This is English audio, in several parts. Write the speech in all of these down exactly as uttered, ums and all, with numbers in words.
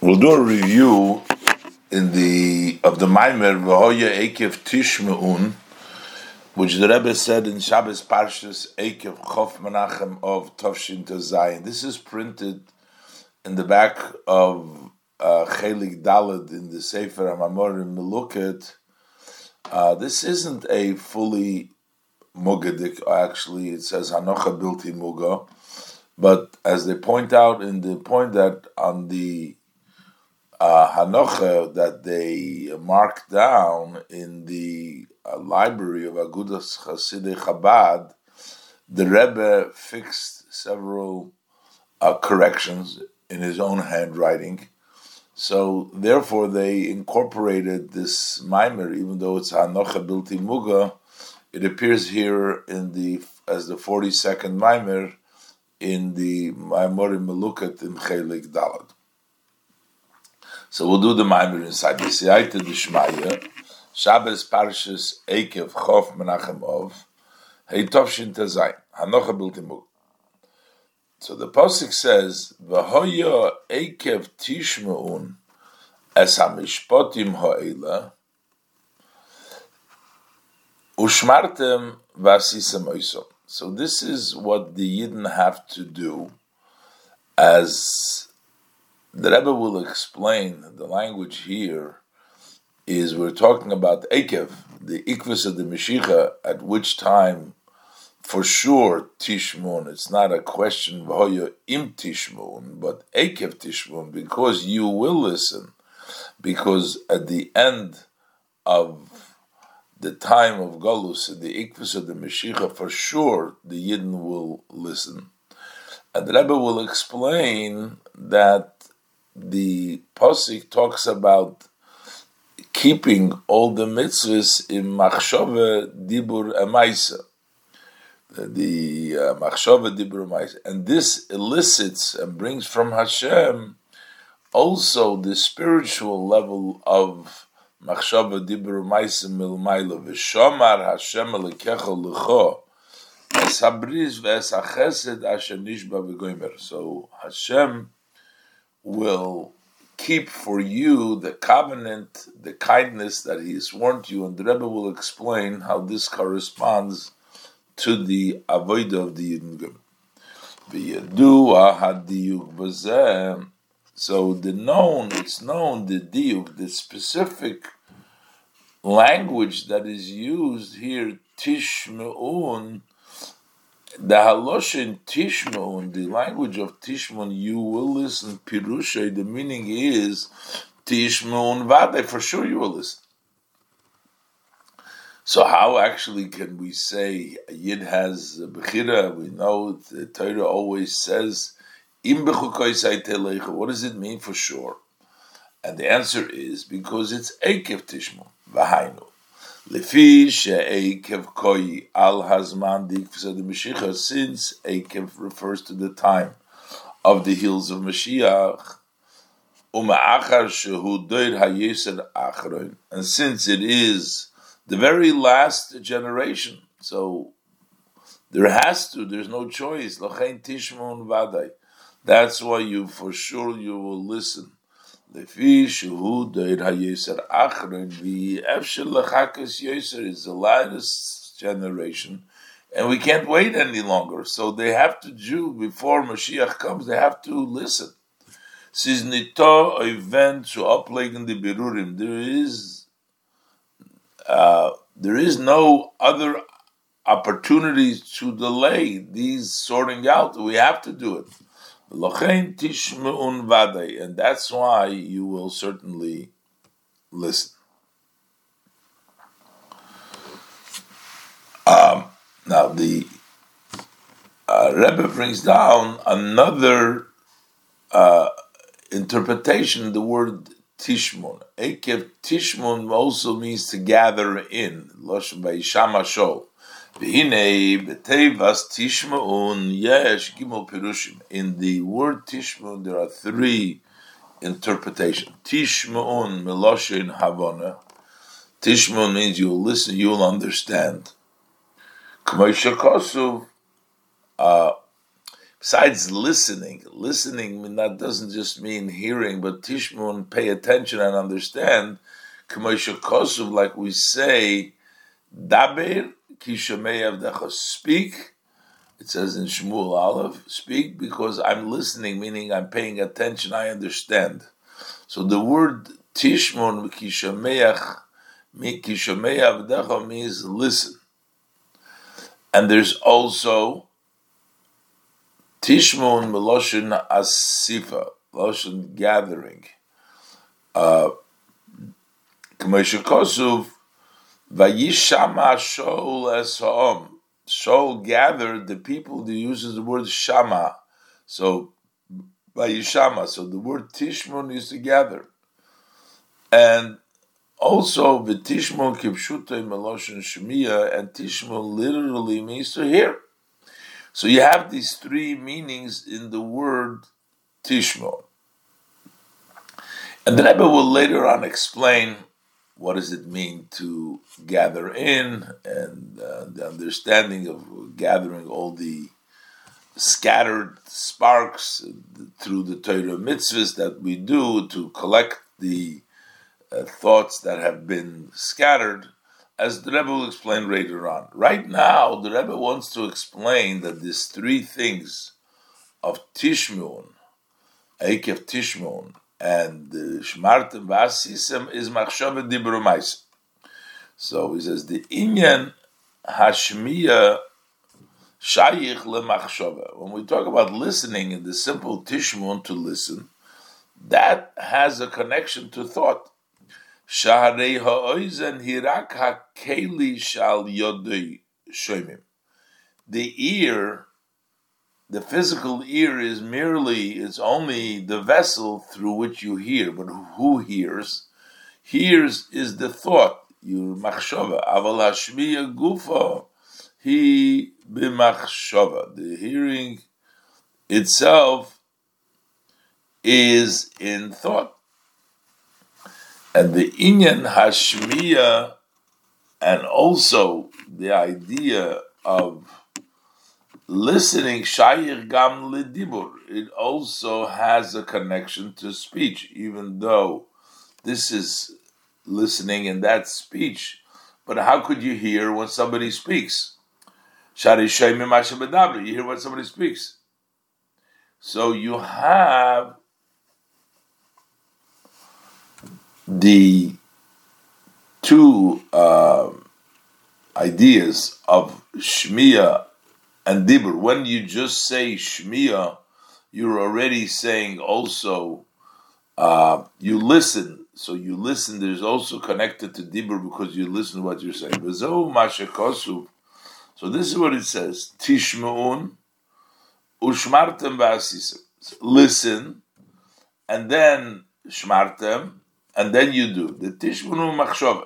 We'll do a review in the of the Maimer V'hoya Ekev Tishmeun, which the Rebbe said in Shabbos Parshas Ekev Chof Menachem of Tovshin Zayin. This is printed in the back of uh, Chelik Daled in the Sefer HaMamorim Meluket. Uh, this isn't a fully Mugadik, actually it says Hanocha Bilti Muga, but as they point out in the point that on the Uh, Hanocha that they marked down in the uh, library of Agudas Chasidei Chabad, the Rebbe fixed several uh, corrections in his own handwriting. So therefore they incorporated this Maimer, even though it's Hanocha Bilti Muga, it appears here in the as the forty-second Maimer in the Maimorim Melukat in Chelik Dalad. So we'll do the Maimer inside the Siyata Dishmaya, Shabbos Parshas Ekev Chof Menachem Ov, Hey Tovshin Zayin, Hanocha Bilti Muga. So the Pasuk says, V'hoya Ekev Tishmeun Es HaMishpotim Ha'ela Ushmartem V'asisem Oisom. So this is what the Yidden have to do, as the Rebbe will explain. The language here is we're talking about Ekev, the Ikvus of the Meshicha, at which time, for sure, Tishmun, it's not a question, V'hoya im Tishmun, but Ekev Tishmun, because you will listen, because at the end of the time of Golus, the Ikvus of the Meshicha, for sure, the Yidden will listen. And the Rebbe will explain that the Pasuk talks about keeping all the mitzvahs in Machshava, Dibur, and Maisa. The uh, Machshava, Dibur, and Maisa. And this elicits and brings from Hashem also the spiritual level of Machshava, Dibur, Maisa, Milmaila. V'shomar Hashem Elekecha L'cho Es Habriz V'es HaChesed Asher Nishba V'goymer. So Hashem will keep for you the covenant, the kindness that He has sworn to you, and the Rebbe will explain how this corresponds to the avodah of the Yidden. So the known, it's known, the diuk, the specific language that is used here, tishmeun, the haloshin Tishmun, the language of Tishmun, you will listen. Pirusha, the meaning is Tishmun Vade, for sure you will listen. So how actually can we say a Yid has a Bechira? We know the Torah always says, Im Bechukoisai. What does it mean for sure? And the answer is because it's Ekev Tishmun, Vahainu. Lefi she'ekev koi al hazman dikvus the Mashiach, since Ekev refers to the time of the heels of Mashiach, uma'achar shehu doir hayeser achron, and since it is the very last generation, so there has to, there's no choice. L'chein tishmon vaday. That's why you, for sure, you will listen. Lefi shehu doir hayeser achron v'efshel lechakas yeser is the last generation, and we can't wait any longer. So they have to do, before Mashiach comes, they have to listen. Siz nito event to uplegen the berurim. There is, uh, there is no other opportunities to delay these sorting out. We have to do it. And that's why you will certainly listen. Um, now the uh, Rebbe brings down another uh, interpretation. The word tishmun, Ekev tishmun, also means to gather in. Loshen b'yisham hashol. In the word Tishmun, there are three interpretations. Tishmun meloshin havana. Tishmun means you'll listen, you'll understand. Uh, besides listening, listening that doesn't just mean hearing, but tishmun, pay attention and understand. K'moshe kosuv, like we say, daber ki shomei avdecha, speak. It says in Shmuel Aleph, speak because I'm listening, meaning I'm paying attention, I understand. So the word tishmun ki shomei ki shomei avdecha means listen. And there's also Tishmun Meloshin Asifa, Meloshin gathering. K'moshe Kosuv, Vayishama Shaul es ha'om. Shaul gathered the people. He uses the word Shama. So, Vayishama. So the word Tishmun is to gather. And also, V'tishmun Kipshutei Meloshin Shemiya, and Tishmun literally means to hear. So you have these three meanings in the word Tishmun. And the Rebbe will later on explain what does it mean to gather in, and uh, the understanding of gathering all the scattered sparks through the Torah mitzvahs that we do to collect the uh, thoughts that have been scattered, as the Rebbe will explain later on. Right now, the Rebbe wants to explain that these three things of Tishmun, Eikev Tishmun, and Shmartem V'asisem is Machshava Dibur U'Maisa. So he says, the Inyan Hashmiya Shayich LeMachshava. When we talk about listening in the simple Tishmun, to listen, that has a connection to thought. Shaharei ha'oizen hirak ha'keli shal yodei shoymim. The ear, the physical ear, is merely, it's only the vessel through which you hear. But who hears? Hears is the thought, your machshava. Aval hashmiya gufa, he b'machshava. The hearing itself is in thought. And the inyan hashmiya, and also the idea of listening, shayir gam lidibur, it also has a connection to speech, even though this is listening and that's speech. But how could you hear when somebody speaks? Shari shoymim asher bedabri, you hear when somebody speaks. So you have the two uh, ideas of Shmiya and Dibur. When you just say Shmiya, you're already saying also, uh, you listen. So you listen, there's also connected to Dibur because you listen to what you're saying. So this is what it says, Tishmu'un ushmartem v'asisem. Listen, and then shmartem, and then you do. The Tishmun machshava.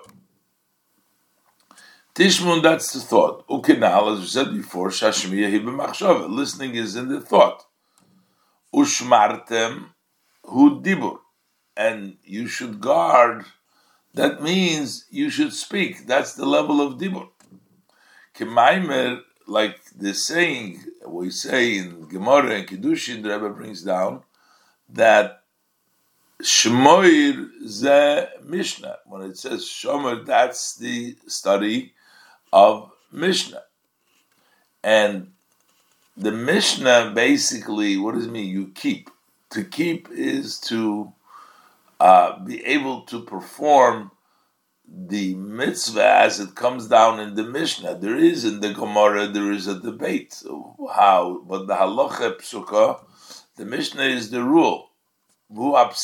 Tishmun, that's the thought. Ukinal, as we said before, shashmiya hi b'machshava. Listening is in the thought. Ushmartem hu dibur. And you should guard. That means you should speak. That's the level of dibur. Kemaimer, like the saying, we say in Gemara and Kiddushin, the Rebbe brings down, that Shmoir ze Mishnah. When it says Shomer, that's the study of Mishnah. And the Mishnah basically, what does it mean? You keep. To keep is to uh, be able to perform the mitzvah as it comes down in the Mishnah. There is in the Gemara, there is a debate. So how? But the halacha psuka, the Mishnah is the rule. That's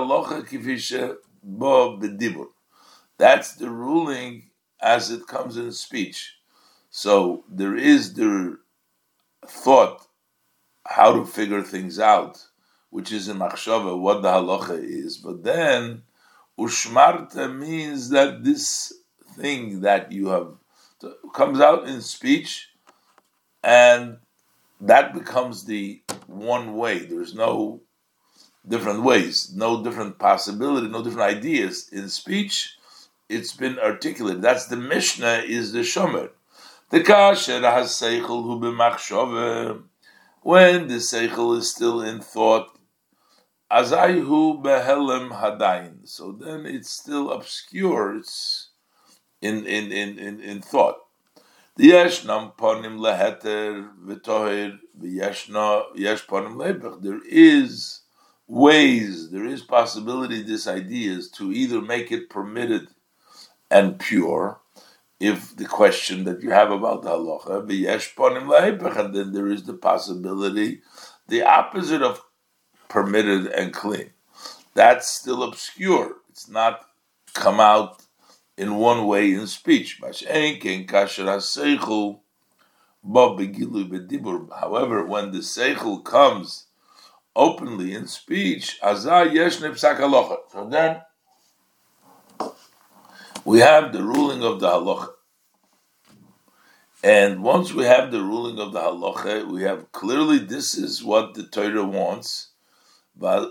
the ruling as it comes in speech. So there is the thought how to figure things out, which is in machshava, what the halacha is. But then ushmarta means that this thing that you have comes out in speech, and that becomes the one way. There's no different ways, no different possibility, no different ideas. In speech, it's been articulated. That's the Mishnah, is the Shomer. The Kasher has Seichel hu b'machshove. When the seichel is still in thought, azayhu behelem hadayin. So then it's still obscure. It's in in in in, in thought. Yeshnam ponim leheter v'toher v'yeshna yesh ponim lebech. There is ways, there is possibility. This idea is to either make it permitted and pure, if the question that you have about the halacha, v'yesh ponim lebech, and then there is the possibility, the opposite of permitted and clean. That's still obscure. It's not come out in one way in speech. However, when the seichel comes openly in speech, so then we have the ruling of the halacha. And once we have the ruling of the halacha, we have clearly this is what the Torah wants. So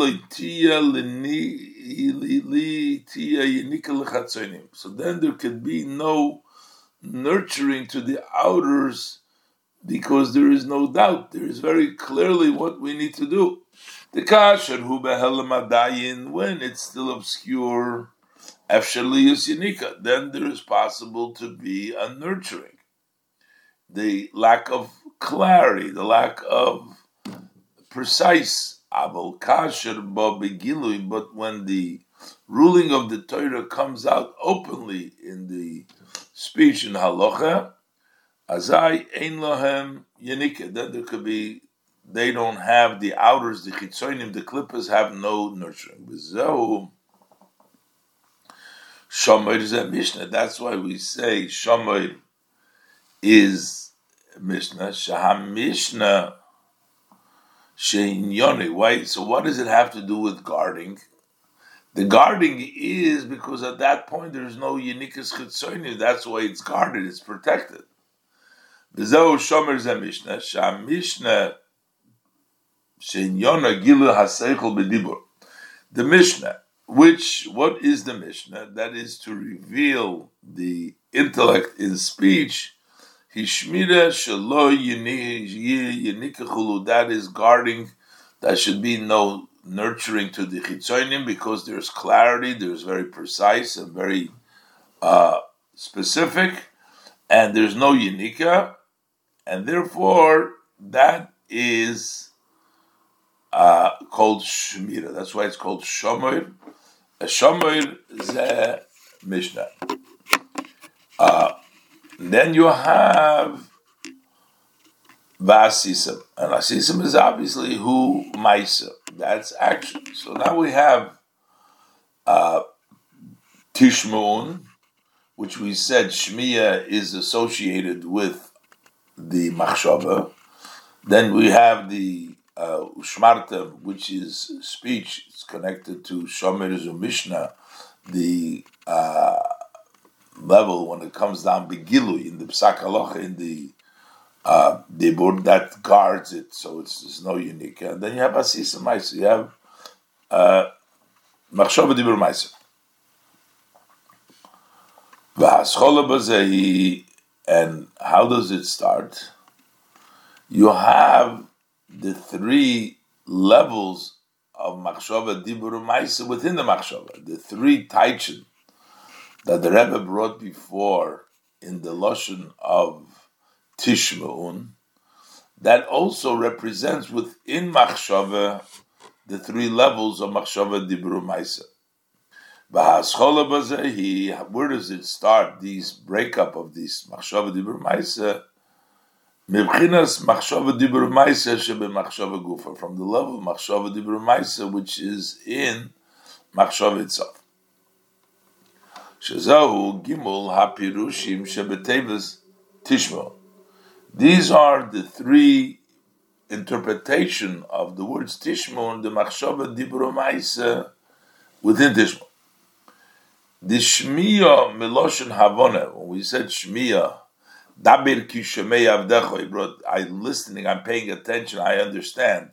then there could be no nurturing to the outers, because there is no doubt. There is very clearly what we need to do. The kasher hu behelem when it's still obscure, then there is possible to be a nurturing. The lack of clarity, the lack of precise. But when the ruling of the Torah comes out openly in the speech in halacha, azai ein lohem yenika. Then there could be, they don't have the outers, the chitzonim, the klippos have no nurturing. B'zehu shomer is a mishnah. That's why we say shomer is mishnah. Shaham mishnah. Why? So what does it have to do with guarding? The guarding is because at that point there is no Yenikas Chitzoni. That's why it's guarded, it's protected. B'zehu shomer ze mishnah, sham mishnah sheinyona gilu haseichel b'dibur. The mishnah, which, what is the mishnah? That is to reveal the intellect in speech. Hishmira shelo yinikachulu, that is guarding, that should be no nurturing to the chitzonim, because there's clarity, there's very precise and very uh, specific, and there's no yinika, and therefore that is uh, called shmira. That's why it's called shomer. A shomer ze mishnah. Uh, Then you have Vasisim. And Vasisim is obviously who Maisa. That's action. So now we have uh, Tishmun, which we said Shmiya is associated with the Machshava. Then we have the uh, Ushmarta, which is speech. It's connected to Shomer Zu Mishnah, the uh, level when it comes down begilui in the psak halacha, in the uh, dibur that guards it, so it's there's no unique. And then you have asisa ma'isa, you have machshava dibur ma'isa. V'haschola b'zehi, and how does it start? You have the three levels of machshava dibur ma'isa within the machshava, the three taichin that the Rebbe brought before in the Lashon of Tishmeun, that also represents within Machshava the three levels of Machshava Dibru Maisa. V'haschola b'zehi, where does it start, these breakup of these Machshava Dibru Maisa? Mibchinas Machshava Dibru Maisa shebe Machshava Gufa, from the level of Machshava Dibru Maisa, which is in Machshava itself. Shazahu Gimel Hapirushim Shebetevas Tishmo. These are the three interpretation of the words Tishmo and the Machshava Dibro Maisa within Tishmo. The Shmiya Miloshin Havona, when we said Shmiya, Dabir Ki Shemei Avdecho, he brought, I'm listening, I'm paying attention, I understand.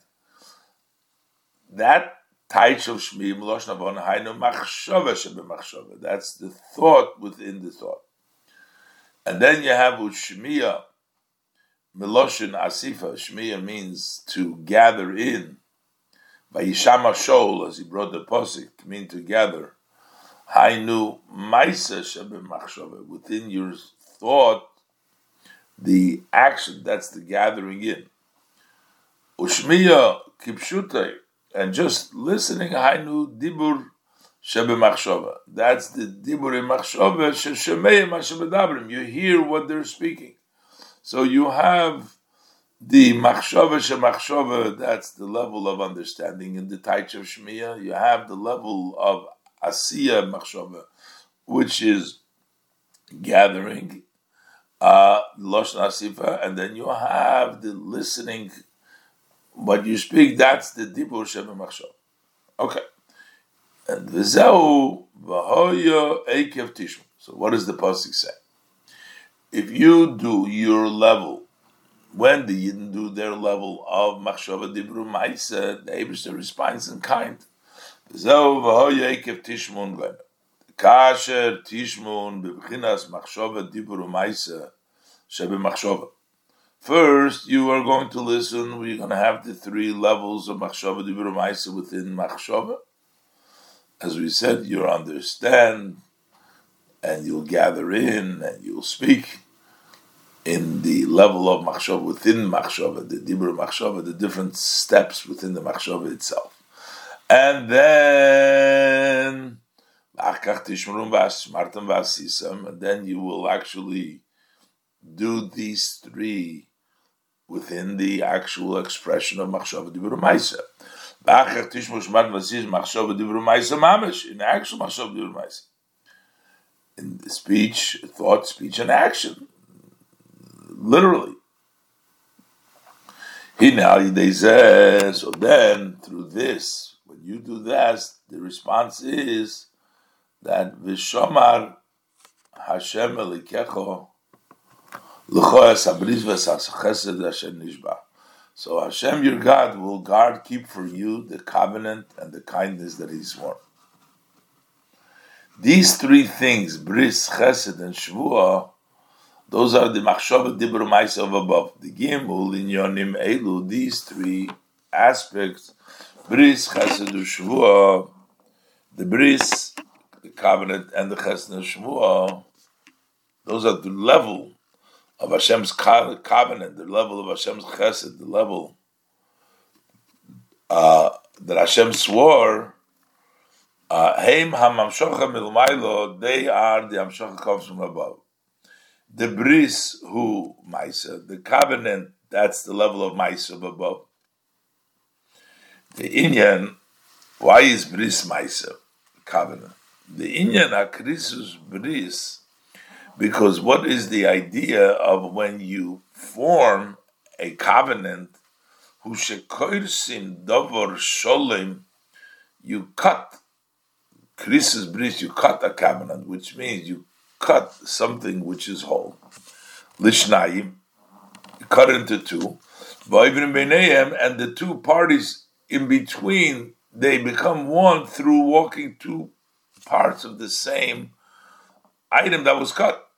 That Taich of Shmi, Melosh Navon, Hainu Machshava Shebe Machshava. That's the thought within the thought. And then you have Ushmiya Miloshin Asifa, Shmiya means to gather in. Vayishama Shol, as he brought the posik, mean to gather. Hainu Maisa Shabim Machshava, within your thought, the action, that's the gathering in. Ushmiya Kipshutay, and just listening, Hainu Dibur Shabim Machshava. That's the Dibur in Machshava, Shemeyim Hashabadabrim. You hear what they're speaking. So you have the machshava shemachshava, that's the level of understanding in the Taich of Shmiya. You have the level of asiya machshava, which is gathering, uh, lashon asifa, and then you have the listening, what you speak, that's the dibur shemachshava. Okay. And v'zeu v'hoya eikev tishmu. So what does the pasuk say? If you do your level, when the Yidden do their level of Machshava Dibru Maisa, the Eibishter responds in kind. Zeu v'hoya eikev tishmun glen. Kasher tishmun b'bchinas Machshava Dibru Maisa shebe Machshava. First, you are going to listen, we're going to have the three levels of Machshava Dibru Maisa within Machshava. As we said, you'll understand, and you'll gather in, and you'll speak in the level of machshava, within machshava, the dibur machshava, the different steps within the machshava itself. And then, and then you will actually do these three within the actual expression of machshava dibur ma'isa. In actual machshava dibur ma'isa. In the speech, thought, speech, and action. Literally. So then, through this, when you do that, the response is that V'shomar Hashem Elikecho L'choyas Abriz V'sas Chesed Hashem Nishba. So Hashem, your God, will guard, keep for you the covenant and the kindness that He sworn. These three things, Bris, Chesed, and Shvuah, those are the Machshava Dibur Maisa of above. The Gimul, Inyonim, Elu, these three aspects, Bris, Chesed, and Shvuah, the Bris, the covenant, and the Chesed, and Shvuah, those are the level of Hashem's covenant, the level of Hashem's Chesed, the level uh, that Hashem swore. Heim hamamshocha milmaylo, they are the amshocha comes from above. The bris who Maisa, the covenant, that's the level of Maisa of above. The inyan, why is bris Maisa? Covenant. The inyan akrisus bris, because what is the idea of when you form a covenant, who shekoirsin dovor sholem, you cut. Krisis bris, you cut a covenant, which means you cut something which is whole. Lishnayim, you cut into two. And the two parties in between, they become one through walking two parts of the same item that was cut.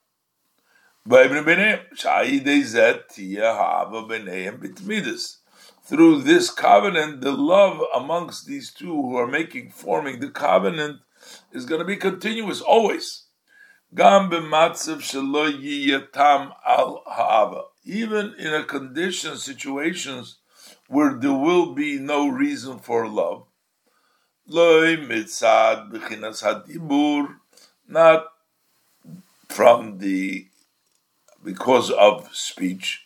Through this covenant, the love amongst these two who are making, forming the covenant, is going to be continuous, always. Even in a condition, situations where there will be no reason for love. Not from the, because of speech.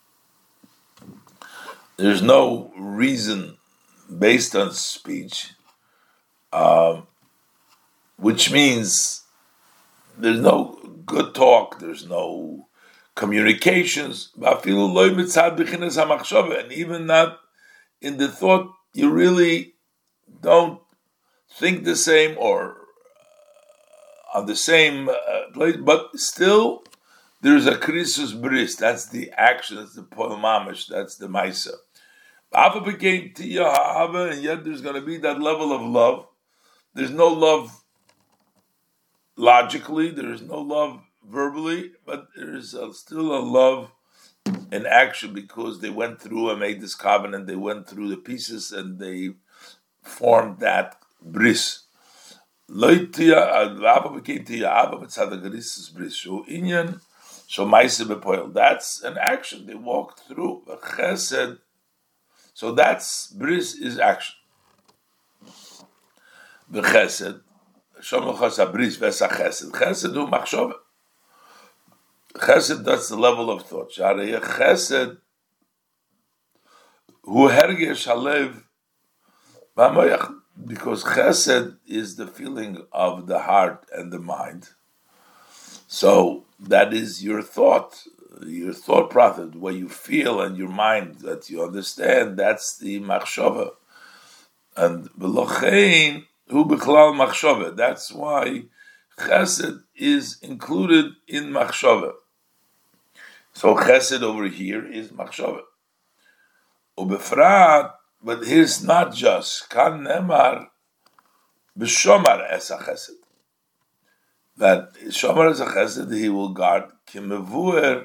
There's no reason based on speech. Um, Which means there's no good talk, there's no communications, and even not in the thought, you really don't think the same or uh, on the same uh, place, but still there's a krisus bris, that's the action, that's the poel mamish, that's the maisa. And yet there's going to be that level of love. There's no love logically, there is no love verbally, but there is a, still a love in action because they went through and made this covenant. They went through the pieces and they formed that bris. That's an action they walked through. Chesed. So that's bris is action. The chesed. Chesed hu machshava. Chesed, that's the level of thought. Chesed hu hergesh halev b'hamoyach. Because chesed is the feeling of the heart and the mind. So that is your thought, your thought process, what you feel and your mind that you understand. That's the machshava. And v'lochein hu b'klal machshava. That's why chesed is included in machshava. So chesed over here is machshava. Ubefrat, but here's not just kan nemar b'shomar es chesed. That shomar es chesed he will guard kimevuer,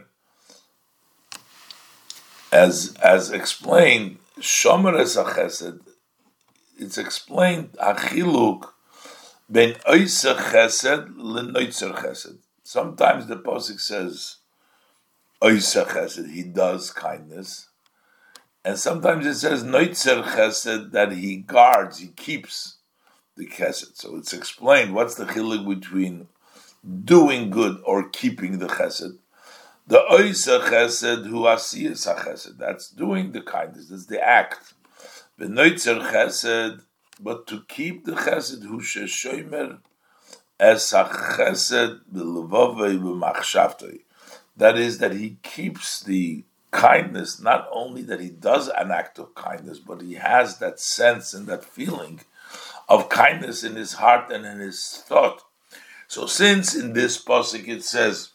as as explained. Shomar es chesed. It's explained achiluk ben oiser chesed lenoitzer chesed. Sometimes the pasuk says oiser chesed, he does kindness, and sometimes it says noitzer chesed, that he guards, he keeps the chesed. So it's explained what's the chiluk between doing good or keeping the chesed. The oiser chesed hu asiyas chesed, that's doing the kindness, that's the act. The noitzer chesed, but to keep the chesed hu sheshomer es chesed b'levavei b'machshavtei. That is, that he keeps the kindness, not only that he does an act of kindness, but he has that sense and that feeling of kindness in his heart and in his thought. So since in this pasuk it says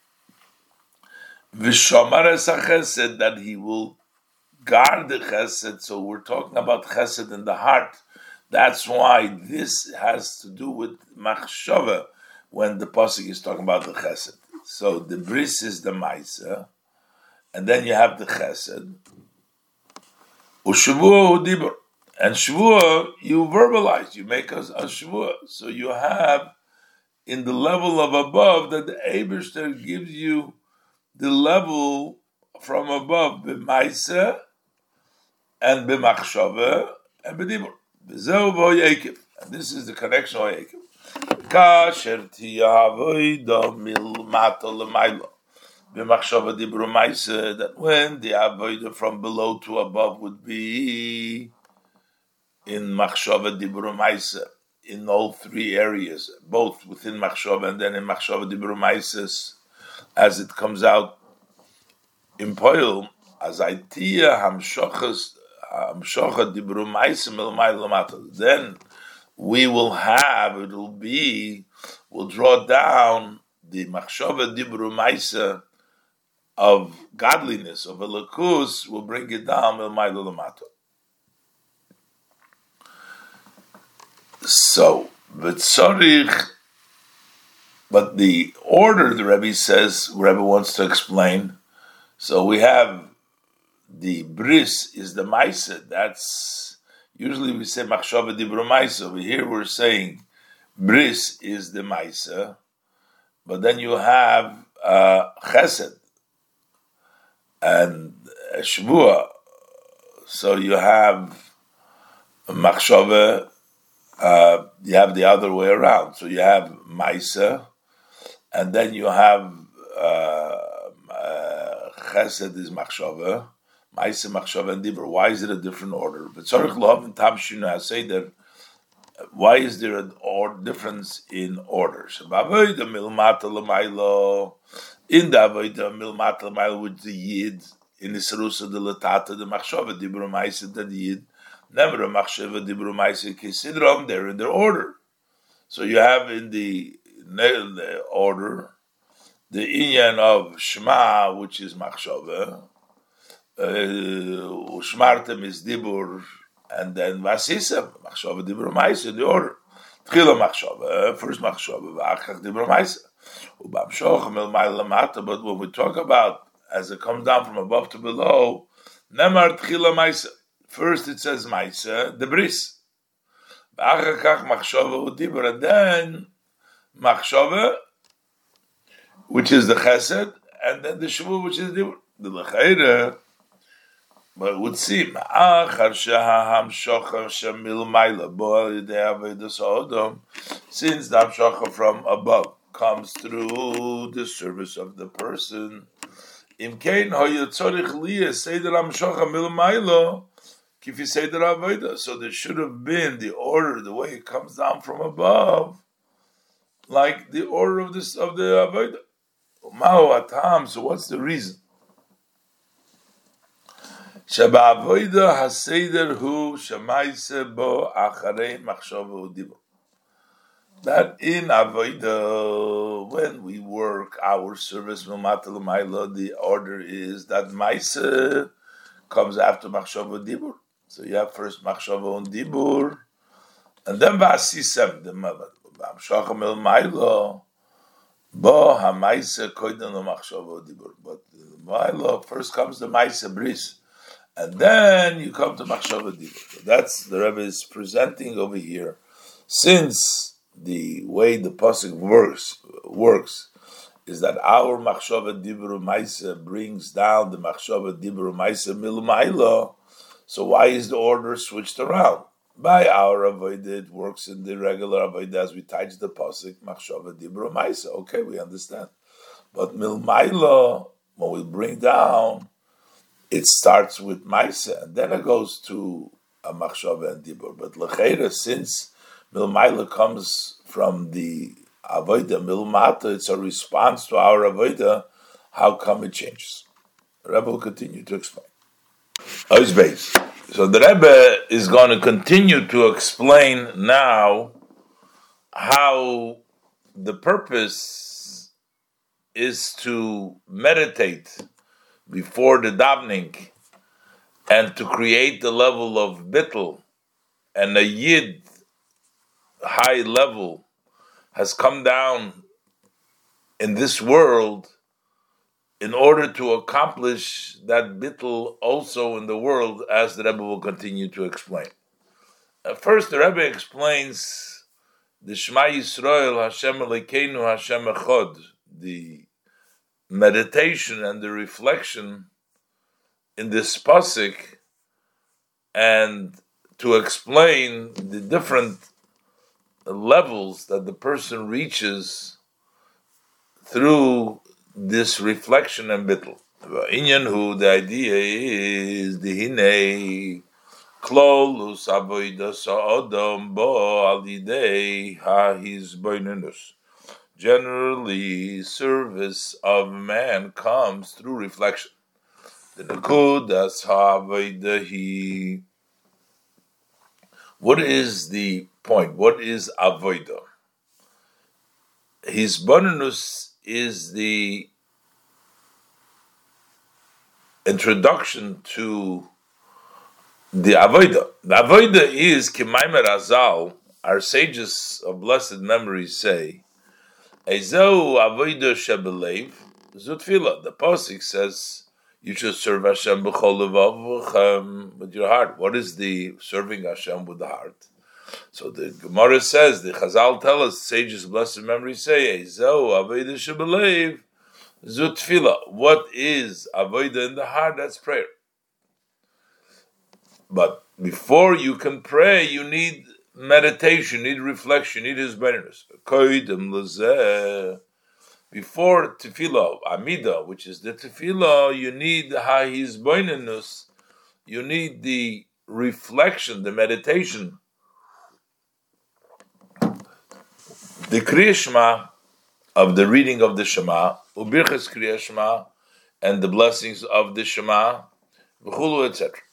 v'shomar es chesed, that he will guard the chesed, so we're talking about chesed in the heart. That's why this has to do with machshava when the pasuk is talking about the chesed. So the bris is the ma'isa, and then you have the chesed. U'shavua dibur, and shavua you verbalize, you make us a shavua. So you have in the level of above that the Eibishter gives you the level from above, b'ma'isa and b'machshava and b'dibur. B'zeu v'hoyekiv, and this is the connection of hoyekiv. Kasher tiyavoida milmata l'mayla b'machshava dibur ma'isa, that when the avoida from below to above would be in machshava dibur ma'isa, in all three areas, both within machshava and then in machshava dibur ma'isa, as it comes out in Poil, as aitia hamshochas hamshocha dibur ma'isa milmayla l'mata, then we will have, it will be, we'll draw down the machshava dibur ma'isa of godliness, of elikus, we'll bring it down milmayla l'mata. So, v'tzorich, but the order the Rebbe says, Rebbe wants to explain. So we have the bris is the ma'isa. That's usually we say machshava dibur ma'isa. Over here we're saying bris is the ma'isa, but then you have uh, chesed and shvua. So you have machshava. Uh, you have the other way around. So you have ma'isa, and then you have uh, uh, chesed is machshava, ma'isa, machshava, and dibur. Why is it a different order? But tzarich lohav and tam shinu, I say that. Why is there a or difference in orders? In the avodah milmata l'mayla with the yid, in the serusa de latata the machshava dibur ma'isa the yid. Never machshava dibur ma'isa kisidram. They're in their order. So you have in the, in the order the inyan of Shema, which is machshava, uh, Shmartem is dibur, and then vasisa machshava dibur ma'isa in the order. Tchila machshava, first machshava, v'achach dibur ma'isa, ubamshoch milmayla lamata. But when we talk about as it comes down from above to below, Nemar Tchila Maisa. First it says Maisa, the bris. Achar kach machshava udibur, and then machshava, which is the chesed, and then the shvu, which is the the lechaira. But it would seem achar shaham shocha shamil maila bo de'avedas ha'odam, since the hamshocha from above comes through the service of the person. Im kein hoyotzorich liya seder hamshocha mil maila kifi seder avoda. So there should have been the order, the way it comes down from above, like the order of this of the avoda. Ma'u atam. So what's the reason? Shaba avoda haseder hu shamaise bo acharei machshava udibo. That in avoda, when we work our service, the order is that maise comes after machshava dibur. So you have first machshava and dibur, and then va'asisem the machshava mil mailo bo hamaise koydem lo machshava dibur. But mailo first comes the maise bris, and then you come to machshava dibur. So that's the Rebbe is presenting over here, since the way the pasuk works works is that our machshava dibur maisa brings down the machshava dibur maisa milumayla. So why is the order switched around? By our avodah, it works in the regular avodah as we touch the pasuk machshava dibur maisa. Okay, we understand. But milumayla, when we bring down, it starts with maisa and then it goes to a machshava and dibur. But lecheira, since Milmaila comes from the avoda milmata, it's a response to our avoda. How come it changes? The Rebbe will continue to explain. So the Rebbe is going to continue to explain now how the purpose is to meditate before the davening and to create the level of bittul, and a yid high level has come down in this world in order to accomplish that bittul also in the world, as the Rebbe will continue to explain. Uh, first, the Rebbe explains the Shema Yisrael, Hashem Elokeinu, Hashem Echad, the meditation and the reflection in this pasuk, and to explain the different levels that the person reaches through this reflection and bittul. Inyan hu, the idea is the hinei klolus avoda sa'odom bo al yidei ha his boinunus. Generally, service of man comes through reflection. The nekudas ha'avoda he. What is the point? What is avoda? His bonus is the introduction to the avoda. The avoda is Kimaimer Azal. Our sages of blessed memory say, "Ezeu avoda shebelev zutfila." The pasuk says you should serve Hashem b'chol levav with your heart. What is the serving Hashem with the heart? So the Gemara says, the Chazal tell us, sages of blessed memory say, Ezeu avoda shebelev zutfila. What is avoda in the heart? That's prayer. But before you can pray, you need meditation, you need reflection, you need his benefits. Before tefillah, amida, which is the tefillah, you need his benefits, you need the reflection, the meditation, the Kriya Shema of the reading of the Shema, ubirches Kriya Shema, and the blessings of the Shema, v'chulu, et cetera.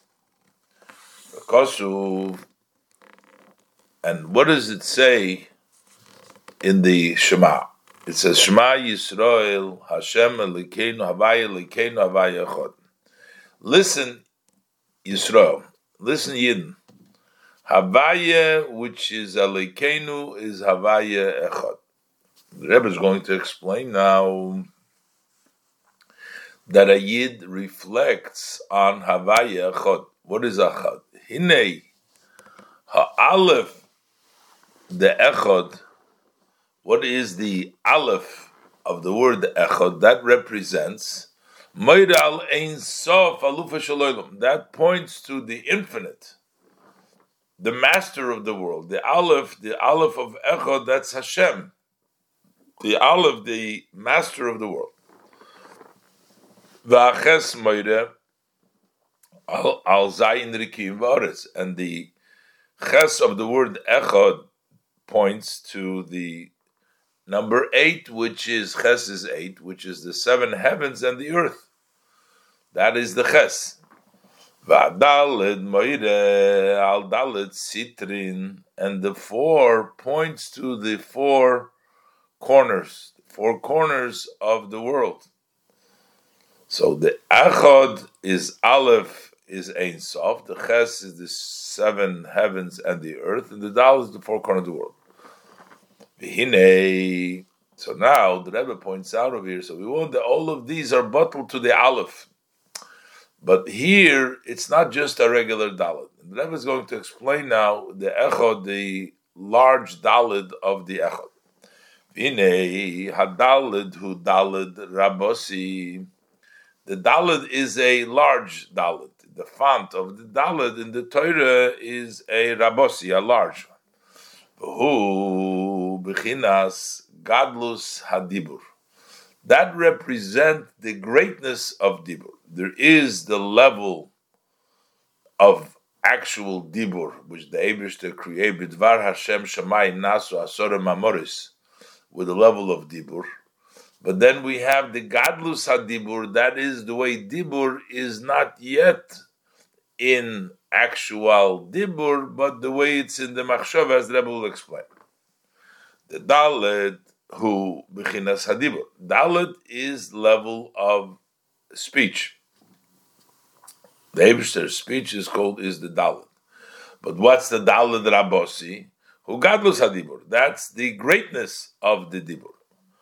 And what does it say in the Shema? It says, Shema Yisrael, Hashem Elokeinu, Havaya Elokeinu, Havaya Echad. Listen, Yisrael. Listen, Yidden. Havaya, which is Elokeinu, is Havaya Echad. The Rebbe is going to explain now that a Yid reflects on Havaya Echad. What is Echad? Hinei Ha-Aleph, the Echad. What is the Aleph of the word Echad? That represents Moiral Ein Sof Alufa Shalolim. That points to the infinite, the master of the world. The Aleph, the Aleph of Echad, that's Hashem. The Aleph, the master of the world. V'aches Moire Al Zayin Rikim V'Oretz. And the Ches of the word Echad points to the number eight, which is Ches is eight, which is the seven heavens and the earth. That is the Ches. V'adalid moire al dalid sitrin, and the four points to the four corners, four corners of the world. So the Echad is Aleph, is Ein Sof. The Ches is the seven heavens and the earth, and the Dal is the four corners of the world. V'hinei. So now the Rebbe points out over here. So we want that all of these are bottled to the Aleph, but here it's not just a regular Dalet. The Rebbe is going to explain now the Echad, the large Dalet of the Echad. V'hinei hadaled hu daled rabosi. The Dalet is a large Dalet. The font of the Dalet in the Torah is a rabosi, a large one. Who bechinas gadlus hadibur. That represents the greatness of dibur. There is the level of actual dibur, which the Eibishter created, b'dvar Hashem Shammai nasu asora mamoris, with the level of dibur. But then we have the gadlus hadibur. That is the way dibur is not yet in actual dibur, but the way it's in the machshava, as the Rebbe will explain. The dalet who bechinas hadibur. Dalet is level of speech. The Eibishter's speech is called is the dalet. But what's the dalet rabosi? Who gadlus hadibur? That's the greatness of the dibur.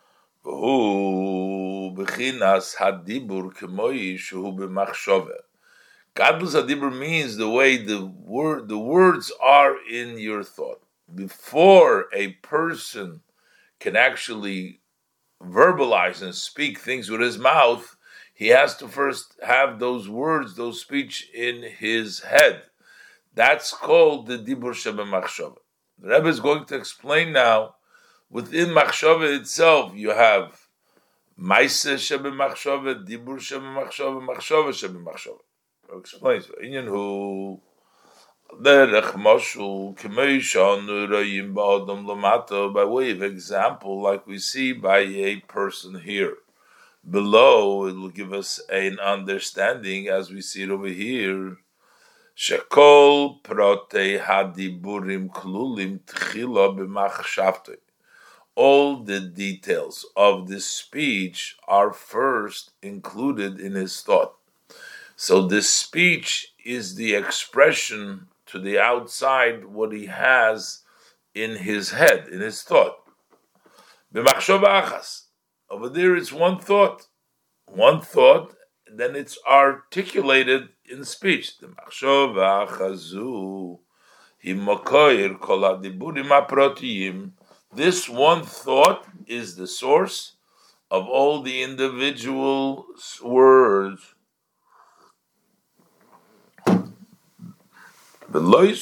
Who bechinas hadibur k'moi shehu b'machshava. Gadlus hadibur means the way the word the words are in your thought. Before a person can actually verbalize and speak things with his mouth, he has to first have those words, those speech in his head. That's called the dibur shebemachshava. The Rebbe is going to explain now. Within machshava itself, you have ma'aseh shebemachshava, dibur shebemachshava, machshava shebemachshava. Explains Inyan who derech mashul k'meishan urayim ba'adam lamata, by way of example, like we see by a person here. Below, it will give us an understanding as we see it over here. Shekol protei hadiburim klulim tchila b'machshavtei. All the details of this speech are first included in his thought. So this speech is the expression to the outside what he has in his head, in his thought. B'machshava achas. Over there it's one thought. One thought, then it's articulated in speech. The machshava achazu hi mokoir kol hadiburim haprotiyim. This one thought is the source of all the individual words. It's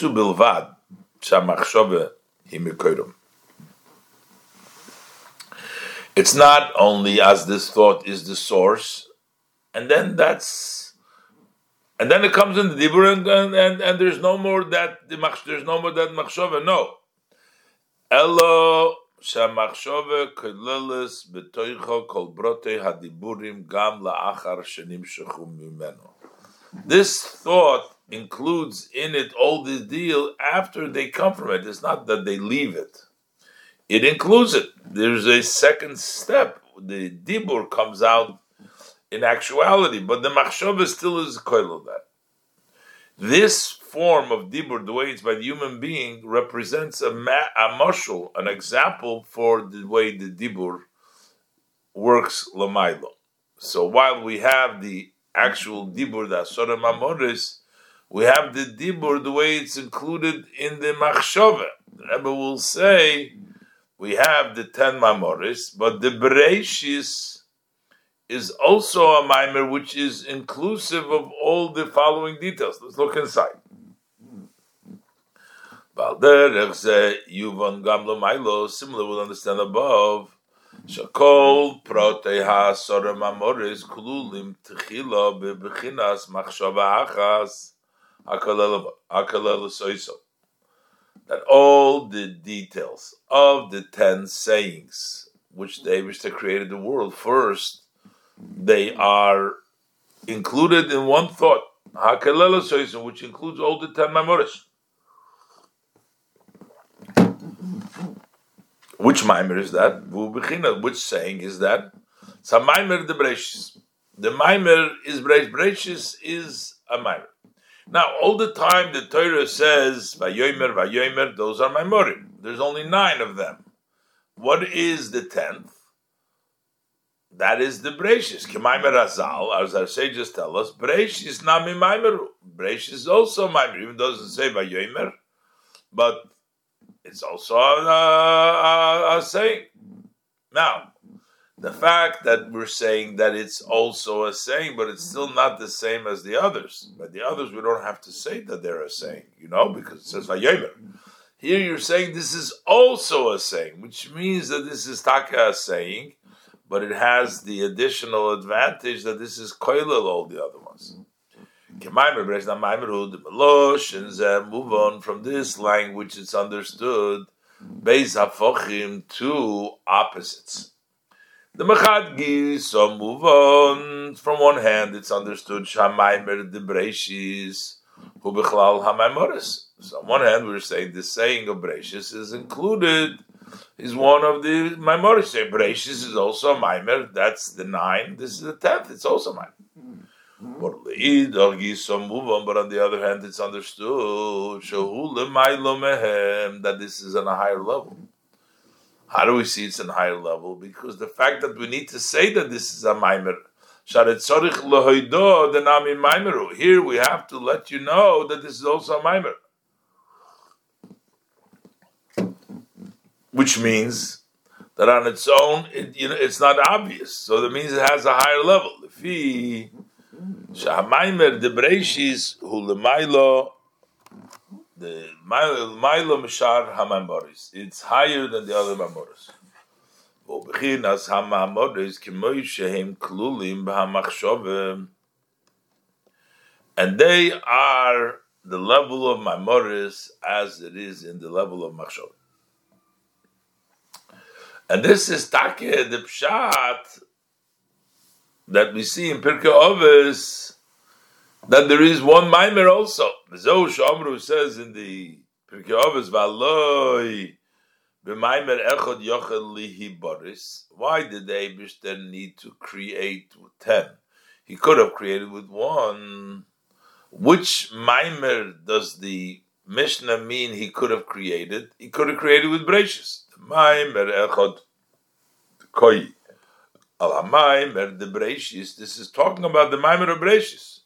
not only as this thought is the source, and then that's, and then it comes in the dibur, and and, and there's no more that the there's no more that machshava. No, elo shamachshava koleles betoicha kol brote hadiburim gam laachar shenimshechu mimeno. This thought includes in it all this deal after they come from it. It's not that they leave it. It includes it. There's a second step. The dibur comes out in actuality, but the machshava still is koil of that. This form of dibur, the way it's by the human being, represents a, ma- a mashal, an example for the way the dibur works l'maylo. So while we have the actual dibur, the asora mamoris, we have the dibur the way it's included in the machshava. The Rebbe will say we have the ten mamoris, but the bereishis is also a maimer which is inclusive of all the following details. Let's look inside. Similar, we'll understand above. Shakol protei ha-asora mamoris kululim techila bebechinas machshava achas hakalel soiso. That all the details of the ten sayings which the Eibishter created the world first, they are included in one thought, hakalel soiso, which includes all the ten mamoris. Which maimer is that? Which saying is that? It's a maimer de Breishis. The maimer is Breish. Breishis is a maimer. Now, all the time the Torah says Vayomer, Vayomer, those are maimerim. There's only nine of them. What is the tenth? That is the Breishis. Kemaimer Azal, as our sages tell us, Breishis nami maimeru. Breishis is also maimer, even though it doesn't say Vayomer, but it's also a, a, a saying. Now, the fact that we're saying that it's also a saying, but it's still not the same as the others. But the others, we don't have to say that they're a saying, you know, because it says Vayomer. Here you're saying this is also a saying, which means that this is taka a saying, but it has the additional advantage that this is koilel all the other ones. Move on from this language, it's understood Beis Hafochim, two opposites. The Mechad Gis, so move on. From one hand, it's understood Shamaimer de Breishis, Hu Bechlal HaMaimoris. So on one hand, we're saying the saying of Breishis is included, is one of the Maimoris. Say Breishis is also a Maimer, that's the nine, this is the tenth, it's also Maimer. But on the other hand, it's understood that this is on a higher level. How do we see it's on a higher level? Because the fact that we need to say that this is a maimer, here we have to let you know that this is also a maimer, which means that on its own, it, you know, it's not obvious. So that means it has a higher level. If he Sha'amaimer de Breishis hu lemailo, the mailo mishar hamamoris. It's higher than the other mamoris. U'bechinas hamamoris k'moy shehem klulim b'hamachshove, and they are the level of mamoris as it is in the level of machshove. And this is take the pshat that we see in Pirkei Avos, that there is one maimer also. Zoh Shomru says in the Pirkei Avos, Valoi b'maimer echad yochel lihi boris. Why did the Eibishter need to create with ten? He could have created with one. Which maimer does the Mishnah mean he could have created? He could have created with Breishis. Maimer echad koi. Al Maimer de Breishis. This is talking about the Maimer of Breishis.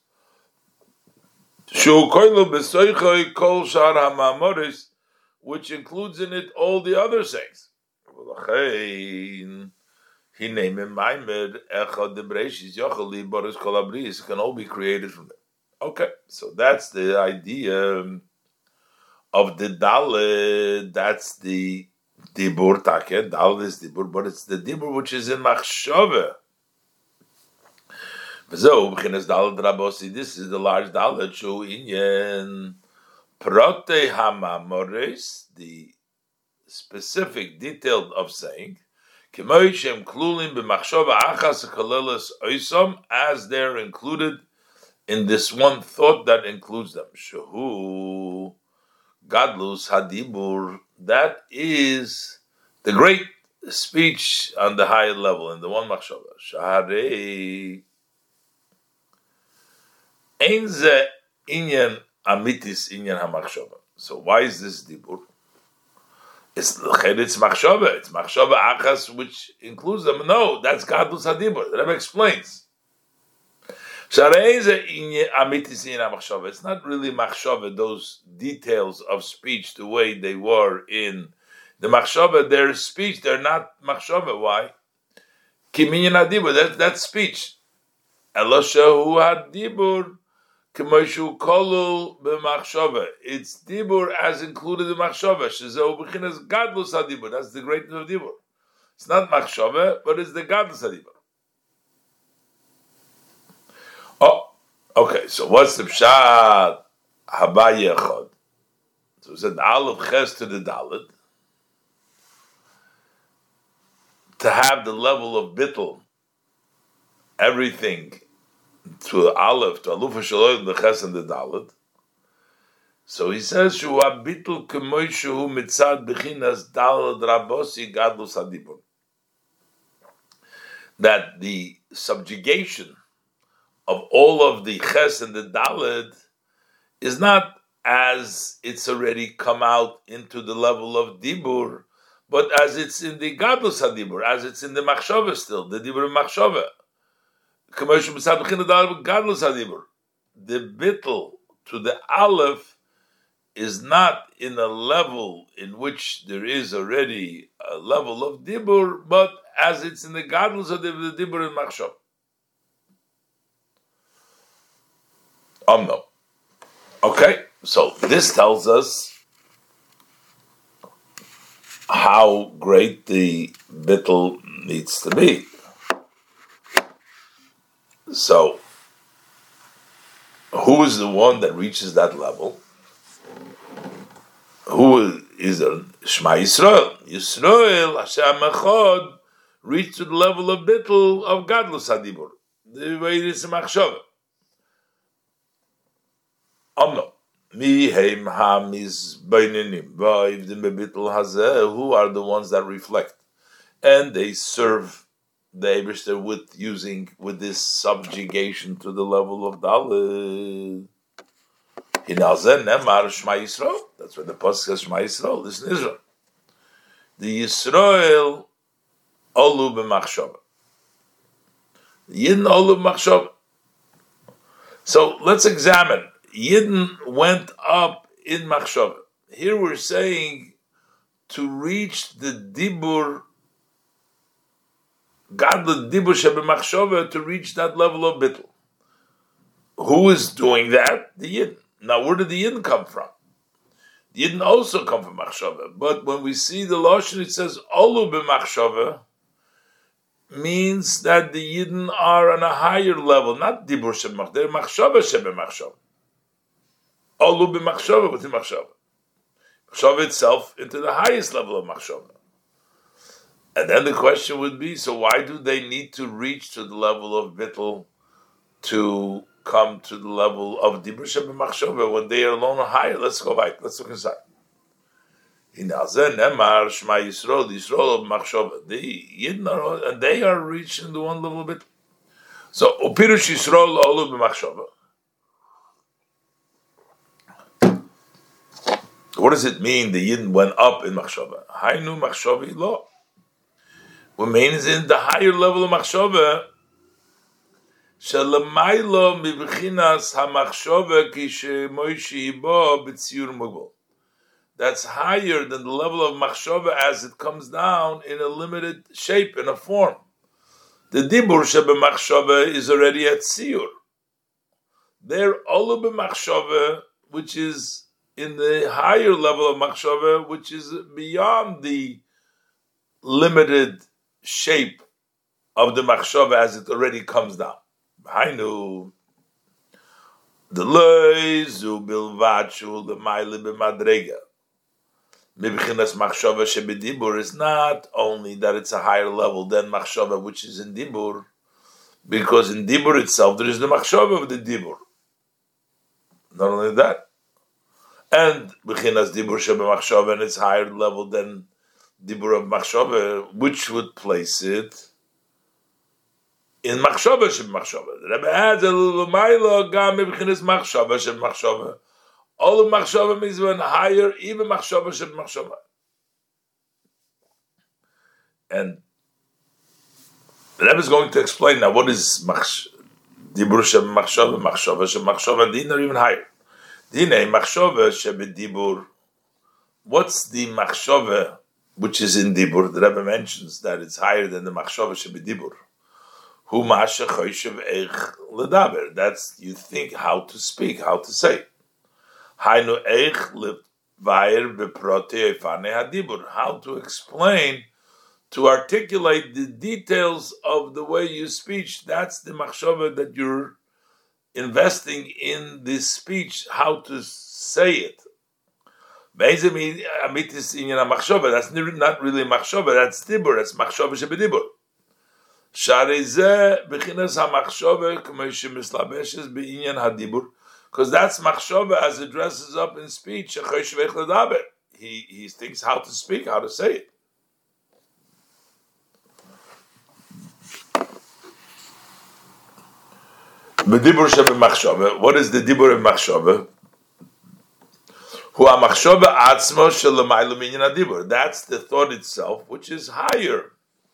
Shu koilu besoichoi kol shar hamamoris, which includes in it all the other sayings. He named him Maimer echad de Breishis yocheli boris kolabris. Can all be created from them. Okay, so that's the idea of the Dalet. That's the Dibur Take. Dalet is Dibur, but it's the Dibur which is in Machshove. This is the large Dalet Shu Inyan Prote Hamamoris, the specific detail of saying, Kemoishem Klulim b'Machshove Achas Kalelas Oisom, as they're included in this one thought that includes them. Shehu Gadlus Hadibur, that is the great speech on the higher level, in the one machshava. Shaharei Einze Inyan Amitis Inyan HaMachshava. So why is this Dibur? It's it's machshava. It's machshava achas, which includes them. No, that's gadlus hadibur. The Rebbe explains. It's not really machshava, those details of speech, the way they were in the machshava, their speech, they're not machshava. Why? Kiminyan hadibur, that's, that's speech. Eloshahu hadibur, k'moshu kolul b'machshava. It's dibur as included in machshava. Shezeu b'chinas gadlus hadibur. That's the greatness of dibur. It's not machshava, but it's the gadlus hadibur. Oh, okay. So what's the pshat? Habay echad. So we said the aleph ches to the dalet to have the level of bittul, everything to aleph to alufa shaloy the ches and the dalet. So he says shu bittul kemoy shu mitzad bechinas dalet rabosi gadlus hadibur. That the subjugation of all of the ches and the daled is not as it's already come out into the level of dibur, but as it's in the gadlus hadibur, as it's in the machshava still, the dibur machshava. Gadlus hadibur. The bittul to the aleph is not in a level in which there is already a level of dibur, but as it's in the gadlus of the dibur and machshava. Um, no. Okay, so this tells us how great the bittul needs to be. So, who is the one that reaches that level? Who is a Shema Yisrael? Yisrael, Hashem Echad, reached to the level of bittul of gadlus hadibur. The way it is in machshava. Amno. Mi heim ham is baininim. Va'ivdim bebitul hazeh. Who are the ones that reflect? And they serve the Eibishter with using, with this subjugation to the level of Dalet. Hinalzeh nemar Shema Yisrael. That's why the Pasuk says Shema Yisrael. Listen, Israel. The Yisrael olu b'machshava. The Yidden olu b'machshava. So let's examine. Yidden went up in machshava. Here we're saying to reach the dibur, God the dibur shebe machshava, to reach that level of bittul. Who is doing that? The Yidden. Now, where did the Yidden come from? The Yidden also come from machshava. But when we see the lashon, it says olu b'machshava, means that the Yidden are on a higher level, not dibur shebe machshava, they're machshava shebe machshava. Olu b'machshava, within machshava. Machshava itself into the highest level of machshava. And then the question would be, so why do they need to reach to the level of bittul to come to the level of dibur shebe machshava when they are alone or higher? Let's go back. Let's look inside. In Azeh Nemar Shema Yisrael, Yisrael of machshava. The Yidden are, and they are reaching the one level of bittul. So Upirush Yisrael olu b'machshava. What does it mean the Yidden went up in machshava? Hainu machshava lo. What means in the higher level of machshava, shalamaylo mibchinas hamachshava kishemoishi ibo b'tziur mugol. That's higher than the level of machshava as it comes down in a limited shape, in a form. The dibur shebe machshava is already at tziur. There, olu b'machshava, which is in the higher level of machshava, which is beyond the limited shape of the machshava as it already comes down. Hainu the loizu bilvachu the maile b'madrega. Mibchinas machshava shebedibur is not only that it's a higher level than machshava which is in dibur, because in dibur itself there is the machshava of the dibur. Not only that, and b'chinas dibur shebe machshava, and it's higher level than dibur of machshava, which would place it in machshava shebe machshava. The Rebbe adds a little ma'ila gam b'chinas machshava shebe machshava. All of machshava means when higher, even machshava shebe machshava. And the Rebbe is going to explain now what is Dibur Shem Machshava, Machshava Shem Machshava, Din, or even higher. Dine Machshava Shem Dibur. What's the Machshava which is in Dibur? The Rebbe mentions that it's higher than the Machshava Shem Dibur. Hu Masha Choyshev Eich Ledaber. That's you think how to speak, how to say. Hainu Eich Levayer Beprote Efane Hadibur. How to explain, to articulate the details of the way you speech. That's the machshava that you're investing in this speech, how to say it. That's not really machshava, that's dibur, that's machshava shebedibur. Because that's machshava as it dresses up in speech. He, he thinks how to speak, how to say it. What is the dibur of machshava? That's the thought itself, which is higher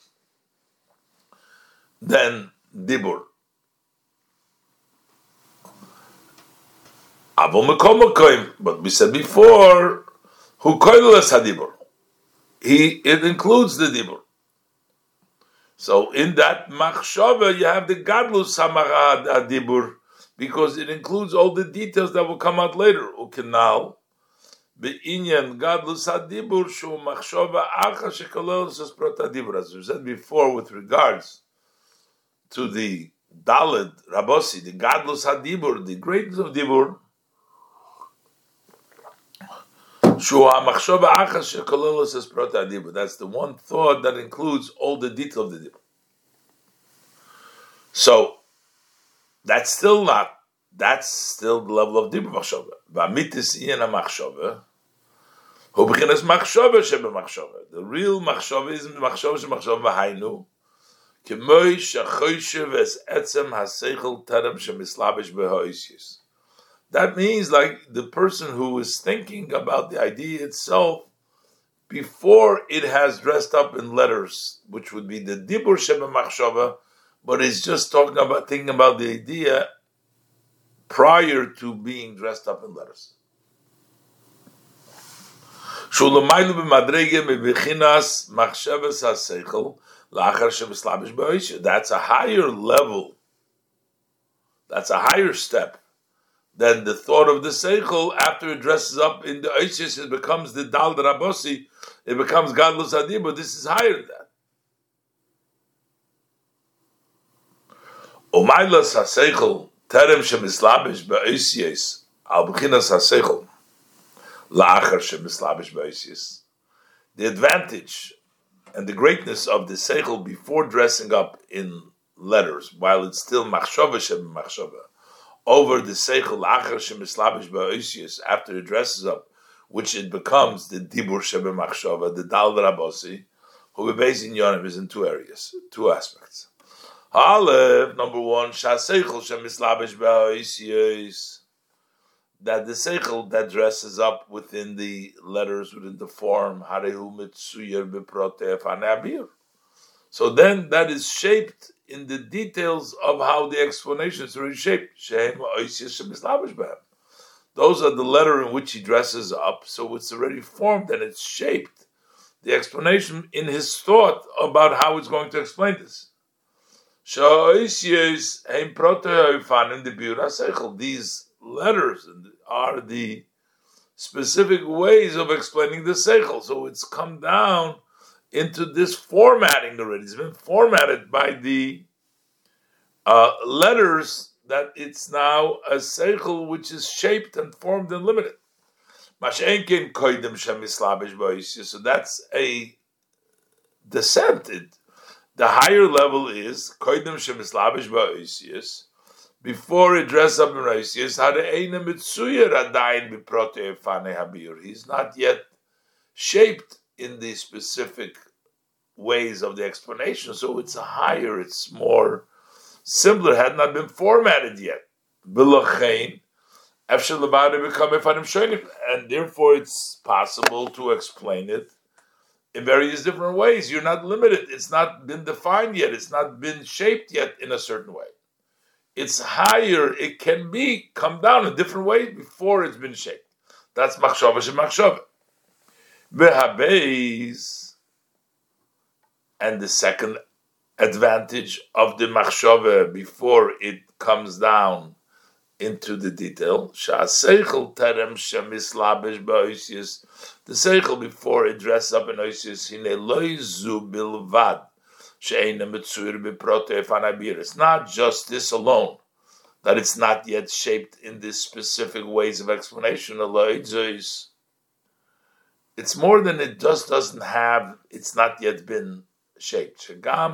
than dibur. But we said before, who koilas hadibur? He it includes the dibur. So in that machshava, you have the gadlus hamara hadibur, because it includes all the details that will come out later. Ukenal be'inyan gadlus hadibur shu machshava acha shekolel sesprot hadibur. As we said before, with regards to the Daled Rabosi, the gadlus hadibur, the greatness of dibur. That's the one thought that includes all the detail of the dibur. So that's still not. That's still the level of dibur machshava. V'amitis iyana machshava. Hu b'chinas machshava shebe machshava. The real machshava is machshava shebe machshava v'hainu. K'moi shachoyshev es etzem haseichel terem shemislabish b'ha'osyus. That means like the person who is thinking about the idea itself before it has dressed up in letters, which would be the dibur sheba machshava, but is just talking about thinking about the idea prior to being dressed up in letters. That's a higher level. That's a higher step than the thought of the seichel. After it dresses up in the oisis, it becomes the dal rabosi, it becomes gadlus hadibur, but this is higher than that. Umaylas haseichel terem shemislabish beoisies al b'chinas haseichel la'achar shemislabish beoisies. The advantage and the greatness of the seichel before dressing up in letters, while it's still machshava shem machshava, over the seichel la'achar shemislabish beoisies, after it dresses up, which it becomes the dibur shebe machshava, the dal rabosi, who be based in yonim, is in two areas, two aspects. Aleph, number one, shaseichel shemislabish beoisies, that the seichel that dresses up within the letters, within the form, harehu mitsuyer beproteh fanabir. So then that is shaped in the details of how the explanations are shaped. Those are the letter in which he dresses up, so it's already formed and it's shaped. The explanation in his thought about how it's going to explain this. These letters are the specific ways of explaining the seichel. So it's come down into this formatting already. It's been formatted by the uh, letters that it's now a seichel which is shaped and formed and limited. So that's a descent. It, the higher level is koidem shemislabish ba'oisius, before it dresses up in oisius. He's not yet shaped in the specific ways of the explanation, so it's a higher, it's more simpler, had not been formatted yet. And therefore it's possible to explain it in various different ways. You're not limited. It's not been defined yet. It's not been shaped yet in a certain way. It's higher. It can be come down in different ways before it's been shaped. That's machshava shemachshava. Behabeis, and the second advantage of the machshava before it comes down into the detail, sha'aseichel terem shemislabesh ba'oisius, the seichel before it dresses up in oisius, hine loizu bilvad. It's not just this alone, that it's not yet shaped in these specific ways of explanation. It's more than it just doesn't have, it's not yet been shaped.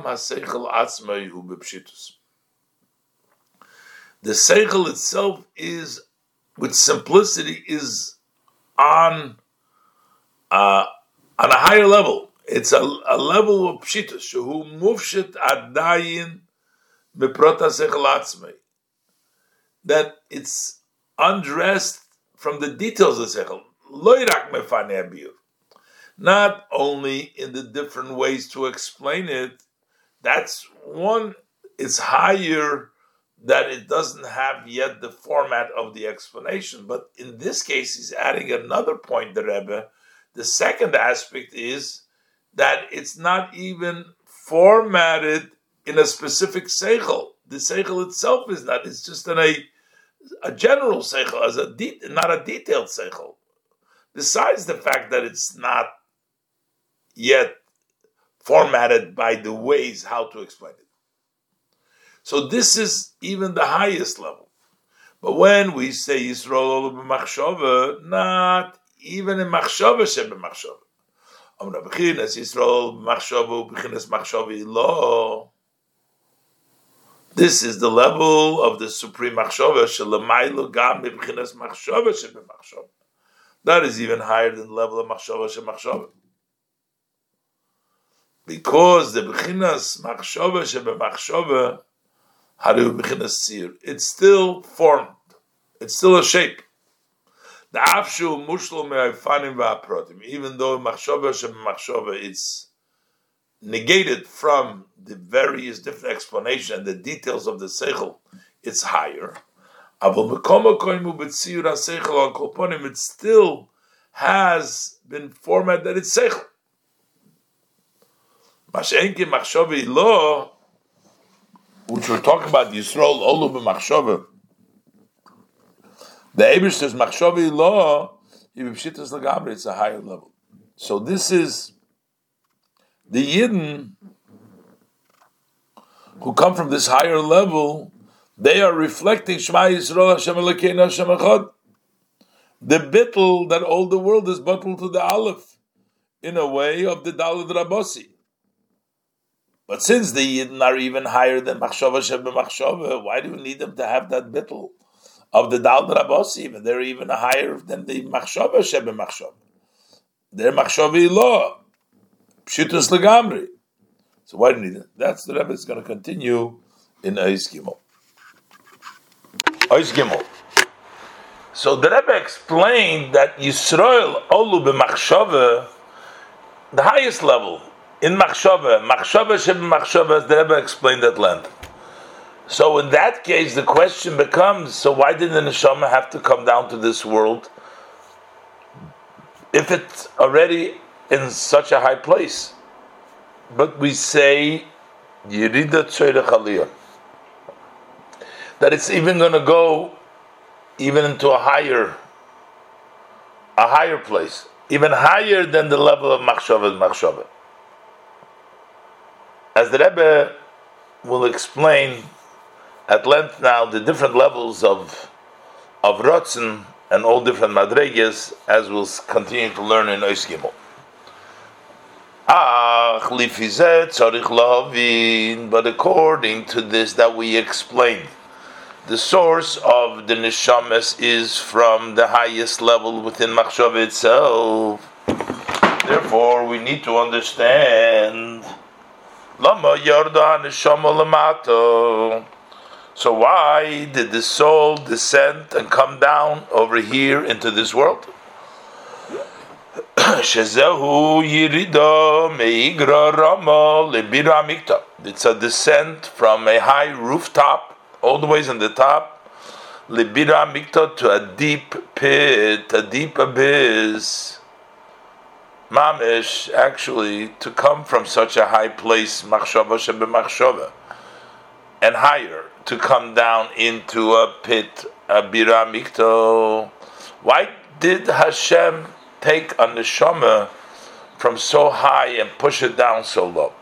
The seichel itself is, with simplicity, is on, uh, on a higher level. It's a, a level of pshitus. Shehu mufshit adayin miprota seichel atzmei. That it's undressed from the details of the seichel. Loirak mefaneh biur. Not only in the different ways to explain it. That's one. It's higher, that it doesn't have yet the format of the explanation. But in this case, he's adding another point, the Rebbe. The second aspect is that it's not even formatted in a specific seichel. The seichel itself is not. It's just in a a general seichel, as a de- not a detailed seichel. Besides the fact that it's not yet formatted by the ways how to explain it. So this is even the highest level. But when we say Yisrael olu b'machshava, not even in machshava sheb'machshava. Amra b'chinas Yisrael b'machshava b'chinas machshava ilo. This is the level of the supreme machshava shelamaylo gam b'chinas machshava sheb'machshava. That is even higher than the level of machshava sheb'machshava. Because the b'chinas machshava sheb'machshava haru b'chinas sir, it's still formed, it's still a shape. The afshu mushlo me'afanim va'aprotim, even though machshava sheb'machshava it's negated from the various different explanations and the details of the seichel, it's higher. Avol mekomo koimu b'tziyur ha'seichel al kol ponim, it still has been formatted that it's seichel. Mashenki machshava ilo, which we're talking about, Yisrael olu b'machshava. The Eibush says machshava ilo, yibipshitas lagamri, it's a higher level. So this is the Yidden who come from this higher level. They are reflecting Shema Yisrael Hashem Elokeinu Hashem Echad. The bittul that all the world is bottled to the Aleph, in a way of the Daled Rabossi. But since the Yidden are even higher than Machshava Shebe Machshava, why do we need them to have that bittul of the Daled Rabossi? Even they're even higher than the Machshava Shebe Machshava. They're Machshava Ilo, Pshitus Legamri. So why do we need it? That's the Rebbe is going to continue in Ois Gimel. Ois Gimel. So the Rebbe explained that Yisrael olu b'machshava, the highest level in machshava, machshava sheb machshava, as the Rebbe explained at length. So in that case, the question becomes: so why did the neshama have to come down to this world if it's already in such a high place? But we say Yerida Tzorech Aliyah, that it's even going to go even into a higher, a higher place, even higher than the level of machshava and machshava. As the Rebbe will explain at length now, the different levels of of rotzen and all different madreges, as we'll continue to learn in Ois Gimel. Ach, lifizet tzarich lavin, but according to this that we explained, the source of the neshamas is from the highest level within machshava itself. Therefore, we need to understand lama yarda neshama lamato. So why did the soul descend and come down over here into this world? Shezehu yirida meigra rama lebira mikta. It's a descent from a high rooftop, all the way on the top, lebira mikta, to a deep pit, a deep abyss. Mamish, actually, to come from such a high place, machshava shebe machshava, and higher, to come down into a pit, a bira mikto. Why did Hashem take a neshama from so high and push it down so low?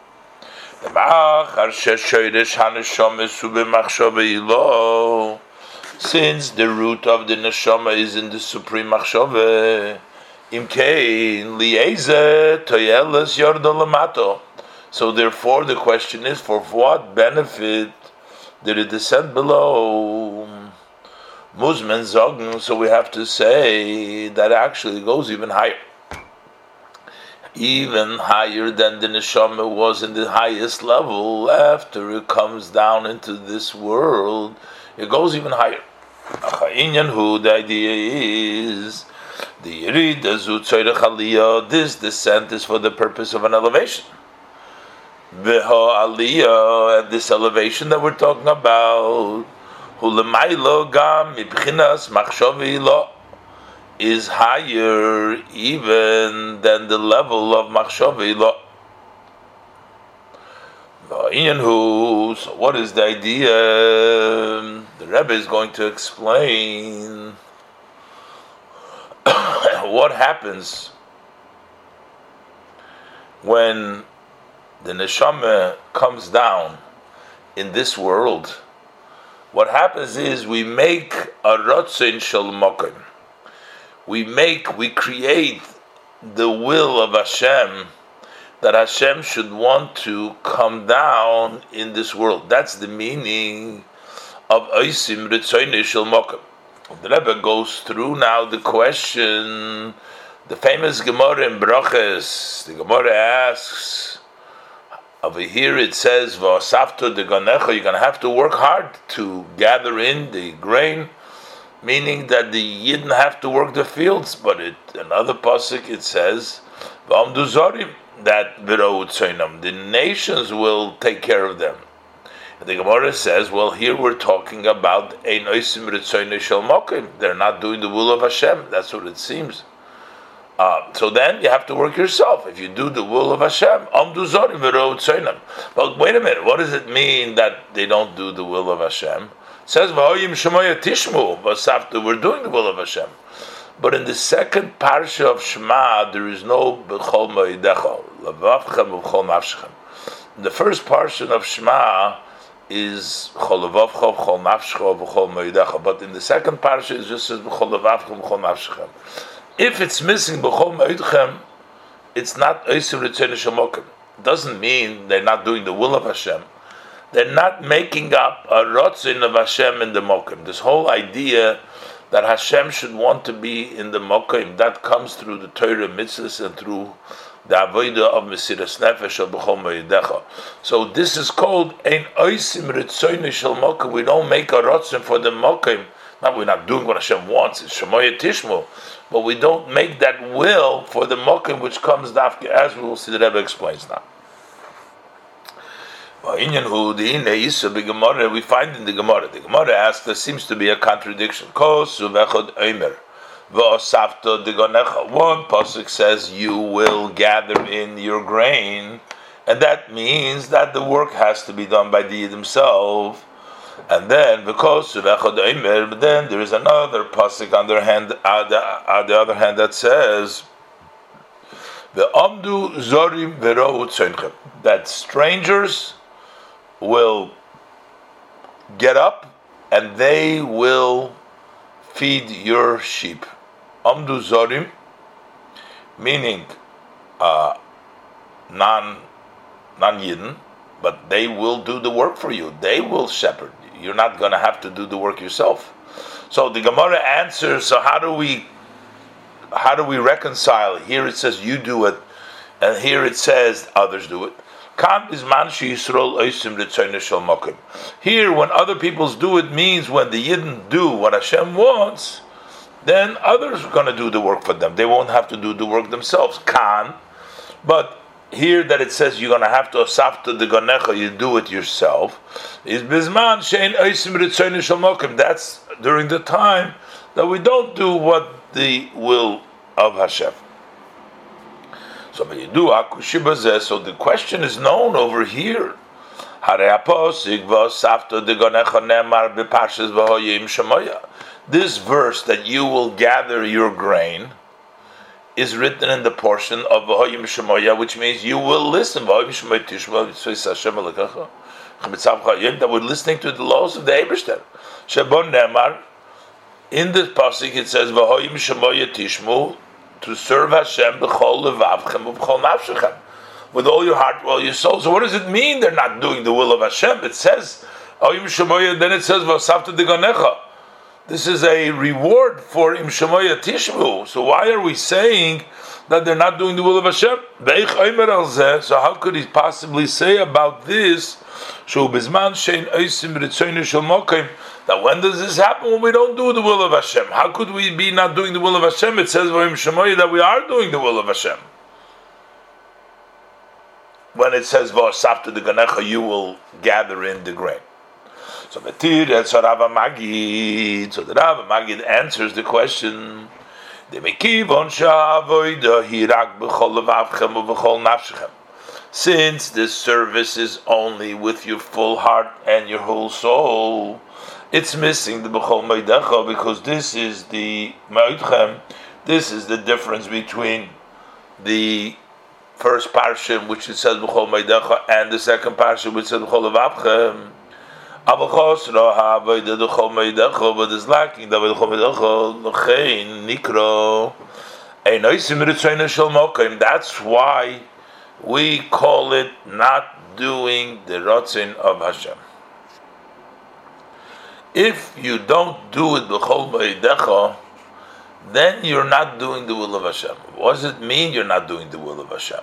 Since the root of the neshama is in the supreme machshava, so therefore the question is, for what benefit did it descend below? Muzman Zogn, so we have to say that actually it goes even higher. Even higher than the neshama was in the highest level. After it comes down into this world, it goes even higher. The idea is the Yerida Zu Tzorech Aliyah, this descent is for the purpose of an elevation. Veha Aliyah, and this elevation that we're talking about, Hulemailo Gam Mibchinas Machshavi Lo, is higher even than the level of Machshavi Lo. So what is the idea? The Rebbe is going to explain what happens when the neshama comes down in this world. What happens is we make a rotzen shel mokim. We make, we create the will of Hashem, that Hashem should want to come down in this world. That's the meaning of Oisim Ritzoyne Shel Mokim. The Rebbe goes through now the question, the famous Gemara in Broches. The Gemara asks, over here it says, V'asafto de ganecha, you're going to have to work hard to gather in the grain, meaning that the Yidden have to work the fields. But it, another pasuk it says, V'amdu zorim, that the nations will take care of them. And the Gemara says, well, here we're talking about ein oisim ritzoyne shel mokim. They're not doing the will of Hashem. That's what it seems. Uh, so then you have to work yourself. If you do the will of Hashem, amdu zorim v'ro tzonam. But wait a minute, what does it mean that they don't do the will of Hashem? It says v'hoyim shemoya tishmu v'saftu. We're doing the will of Hashem. But in the second parsha of Shema, there is no b'chol moedecha, lavavchem v'chol nafshechem. The first parsha of Shema is chol lavavchem v'chol nafshechem v'chol moedecha. But in the second parsha, it just says b'chol lavavchem v'chol nafshechem. If it's missing b'chol moedechem, it's not oisem ritzoyne shel mokim. It doesn't mean they're not doing the will of Hashem. They're not making up a rotzin of Hashem in the mokim. This whole idea that Hashem should want to be in the mokim, that comes through the Torah mitzvahs and through the avodah of Mesiras Nefesh of b'chol moedecha. So this is called ein oisim ritzoyne shel mokim. We don't make a rotzin for the mokim. Now we're not doing what Hashem wants. It's shemoya tishmu. But we don't make that will for the mokim which comes dafke, as we will see. The Rebbe explains now. We find in the Gemara. The Gemara asks, there seems to be a contradiction. One pasuk says you will gather in your grain, and that means that the work has to be done by the Yid himself. And then, because but then there is another pasuk on the hand, on the, on the other hand, that says, "Ve'amdu zorim v'ro'u tzeinchem," that strangers will get up and they will feed your sheep. Amdu zorim, meaning uh, non non yidden, but they will do the work for you. They will shepherd. You're not going to have to do the work yourself. So the Gemara answers, so how do we how do we reconcile? Here it says you do it, and here it says others do it. Here, when other peoples do it, means when the Yidden do what Hashem wants, then others are going to do the work for them. They won't have to do the work themselves. Kan, but here that it says you're going to have to asafta the gonecha, you do it yourself, is bizman shein oisim ritzoyne shel mokim. That's during the time that we don't do what the will of Hashem. So when you do akushibazeh, so the question is known over here. This verse that you will gather your grain is written in the portion of V'hoyim Shemoya, which means you will listen. That we're listening to the laws of the Eibishter. Shebon Nemar, in the pasuk it says V'hoyim Shemoya Tishmu, to serve Hashem b'chol levavchem u'b'chol nafshechem, with all your heart, all your soul. So what does it mean they're not doing the will of Hashem? It says V'hoyim Shemoya, then it says V'asafta deganecha. This is a reward for Im Shemoya Tishmu. So why are we saying that they're not doing the will of Hashem? So how could he possibly say about this? That when does this happen? When we don't do the will of Hashem. How could we be not doing the will of Hashem? It says Im Shemoya that we are doing the will of Hashem. When it says V'asafta deganecha, you will gather in the grain. So the Rava Magid, so the Rava Magid answers the question. Since this service is only with your full heart and your whole soul, it's missing the B'chol Meidecha, because this is the Me'odchem. This is the difference between the first parsha, which it says B'chol Meidecha, and the second parsha, which says B'chol Levavchem. But is lacking that that's why we call it not doing the Ratzin of Hashem. If you don't do it b'chol meidecha, then you're not doing the will of Hashem. What does it mean you're not doing the will of Hashem?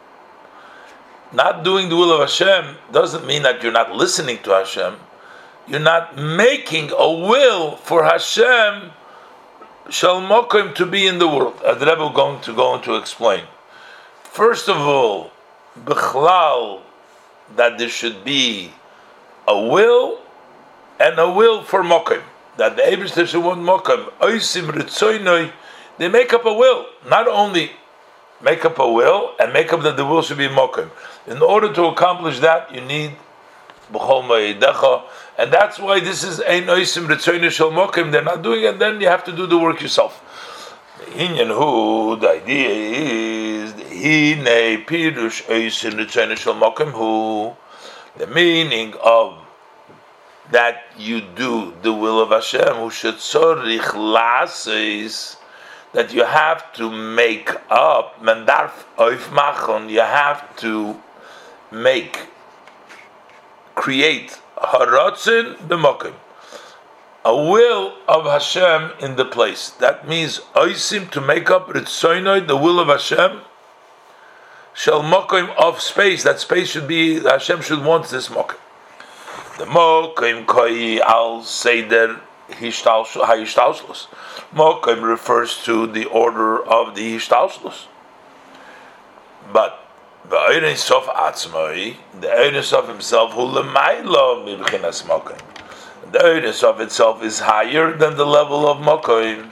Not doing the will of Hashem doesn't mean that you're not listening to Hashem. You're not making a will for Hashem shel mokim to be in the world. As the Rebbe is going to go on to explain. First of all, bichlal, that there should be a will and a will for mokim. That the Eibishter should want mokim. Oisim ritzoynoi, they make up a will. Not only make up a will and make up that the will should be mokim. In order to accomplish that, you need b'chol meidecha, and that's why this is ein oisim ritzoynoi shel mokim. They're not doing it, then you have to do the work yourself. The Inyan Hu, the idea is Hine Pirush Oisim ritzoynoi shel mokim Hu. The meaning of that you do the will of Hashem, Hu shetzorich laseis, that you have to make up, mendarf oif machon, you have to make, create haratzin b'mokim, a will of Hashem in the place. That means oisim, to make up ritzoynoi, the will of Hashem, shel mokim, of space. That space should be, Hashem should want this mokim. The mokim koi al seder hishtalshlus. Mokim refers to the order of the hishtalshlus. But the Eirin Sof Atzmoi, the Eirin Sof himself, who lemailo mibchinas mokim. The Eirin Sof itself is higher than the level of mokim.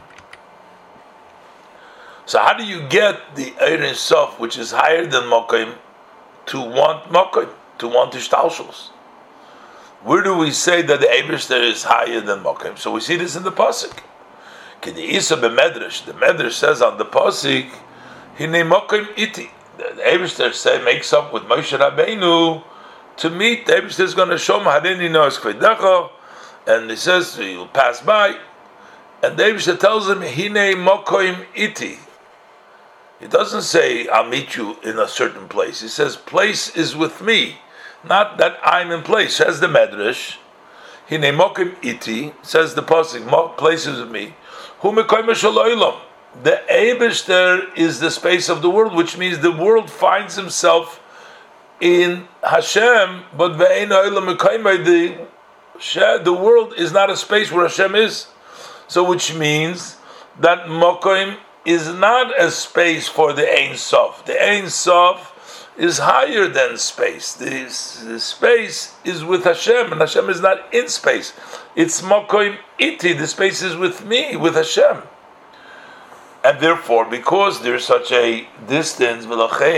So how do you get the Eirin Sof, which is higher than mokim, to want mokim, to want hishtalshlus? Where do we say that the Eibishter is higher than mokim? So we see this in the pasuk. K'di'isa b'medrash, the medrash says on the pasuk, Hinei mokim iti. The Eibishter say makes up with Moshe Rabbeinu to meet. The Eibishter is going to show him Harini Noas Kvedecha, and he says he'll pass by, and the Eibishter tells him Hinei mokim iti. He doesn't say I'll meet you in a certain place. He says place is with me. Not that I'm in place, says the Medrash. Hinei mokim iti, says the pasuk, places with me. Hu mekoyim shel olam. The Eibishter is the space of the world, which means the world finds himself in Hashem, but ve'ein olam mekoyim, the the world is not a space where Hashem is. So, which means that Mokoim is not a space for the Ein Sof. The Ein Sof is higher than space. This, the space is with Hashem, and Hashem is not in space. It's Mokoim iti. The space is with me, with Hashem. And therefore, because there's such a distance,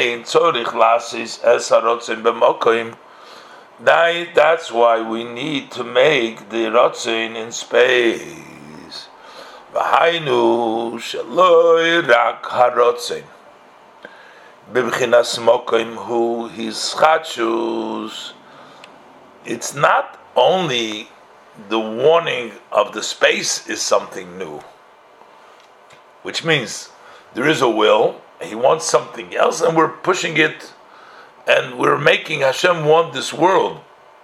that's why we need to make the Ratzin in space. V'hainu shaloi rak harotzin b'bchinas mokim hu hischachus. It's not only the warning of the space is something new, which means there is a will, he wants something else, and we're pushing it, and we're making Hashem want this world.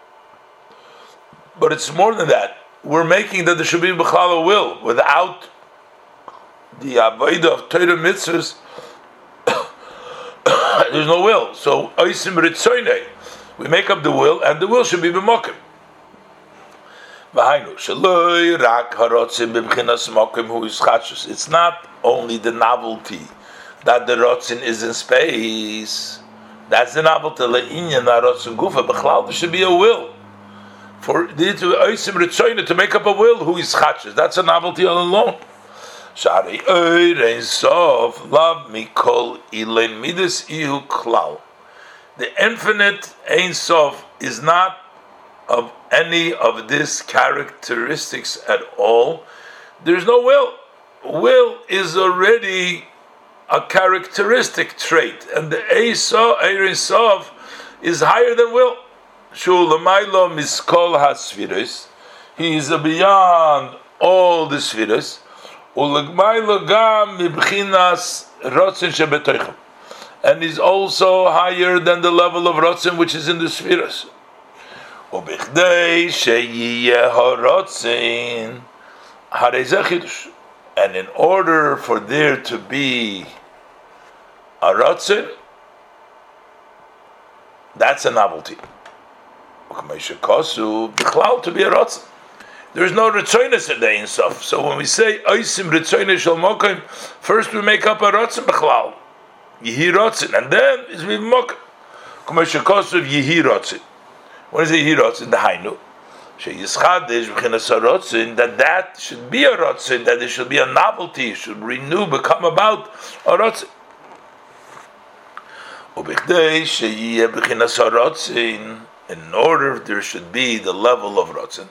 But it's more than that. We're making that there should be B'chal a will. Without the Avodah of Torah mitzvahs, there's no will. So, Oisim Ritzoynei, we make up the will, and the will should be B'mokim. It's not only the novelty that the Rotzin is in space. That's the novelty. There should be a will. For the to make up a will, who is chachas. That's a novelty all alone. The infinite Ein Sof is not of any of these characteristics at all. There's no will. Will is already a characteristic trait, and the Ein Sof is higher than will. Shulamailo miskol hasfiros, he is beyond all the spheres. Ulagmailo gam mibchinas rotzen shebetoichem, and is also higher than the level of rotzen which is in the spheres. Ubichdei sheyiyeh harotzen harei chidush, and in order for there to be a rotzen, that's a novelty. To be a rotzen, there is no ritzoynus in the Ein Sof. So when we say oisim ritzoynus shel mokim, first we make up a rotzen b'chlal, yehi rotzen, and then it's with mokim. K'moshe kosuv yehi rotzen. What is yehi rotzen? The hainu sheyischadish b'chinas rotzen, that that should be a rotzen, that there should be a novelty, should renew, become about a rotzen. Ubichdei sheyiyeh b'chinas rotzen, in order there should be the level of rotzen.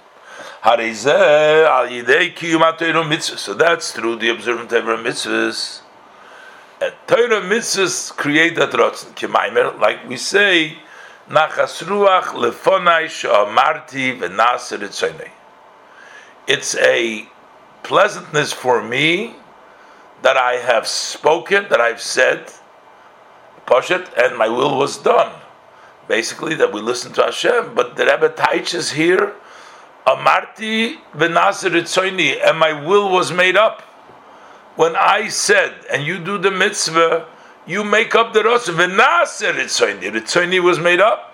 So that's through the observant of Torah mitzvahs. And Torah mitzvahs create that rotzen. Like we say, Nachas ruach lefonai she'amarti v'naseh ritzoynei. It's a pleasantness for me that I have spoken, that I've said, Poshet, and my will was done. Basically, that we listen to Hashem, but the Rebbe teaches here, Amarti v'naseh ritzoynei, and my will was made up. When I said, and you do the mitzvah, you make up the rotzah, v'naseh ritzoynei, ritzoynei was made up.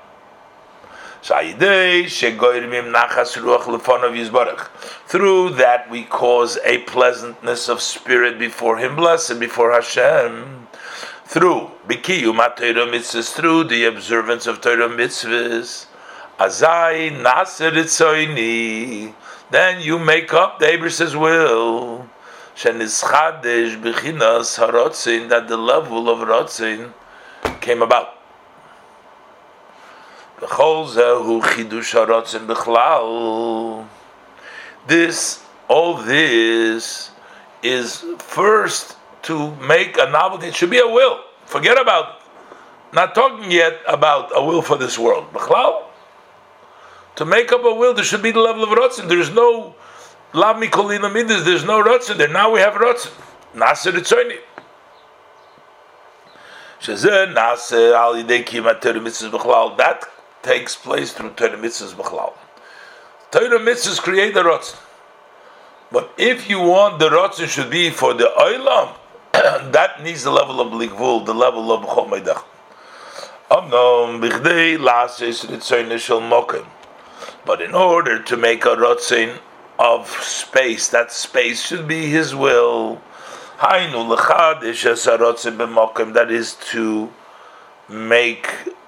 Through that we cause a pleasantness of spirit before Him, blessed before Hashem. Through Bikiyum Torah mitzvahs, through the observance of Torah mitzvahs, Azai Naser Ritzoyni, then you make up the Eber's will. Shenischadesh Bechinas Harotzin, that the level of Rotzin came about. B'chol zehu chidush harotzin b'chlal. This, all this, is first to make a novelty. It should be a will. Forget about, not talking yet about a will for this world. B'chlal, to make up a will, there should be the level of rotzin. There's no lav mikolina midas. There's no rotzin there. Now we have rotzin. Naser ritzoyni. Shezeh naser al yidei kiyumat Torah mitzvahs b'chlal. That takes place through Torah mitzvahs b'chlal. Torah mitzvahs create the rotzin. But if you want the rotzin should be for the olam, that needs the level of blikvul, the level of b'chol meidach. Amnon b'chdei la'ases ritzoyne shel mokim. But in order to make a rotzin of space, that space should be His will. Hainu l'chadish es harotzin b'mokim, that is to make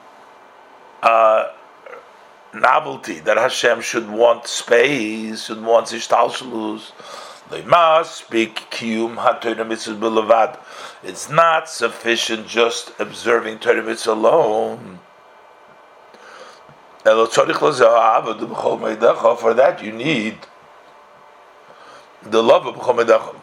a novelty, that Hashem should want space, should want ishtalshalus. They must speak kiyum ha-Torah mitzvahs b'levad. It's not sufficient just observing Torah mitzvah alone. For that you need the love of b'chol meidecha.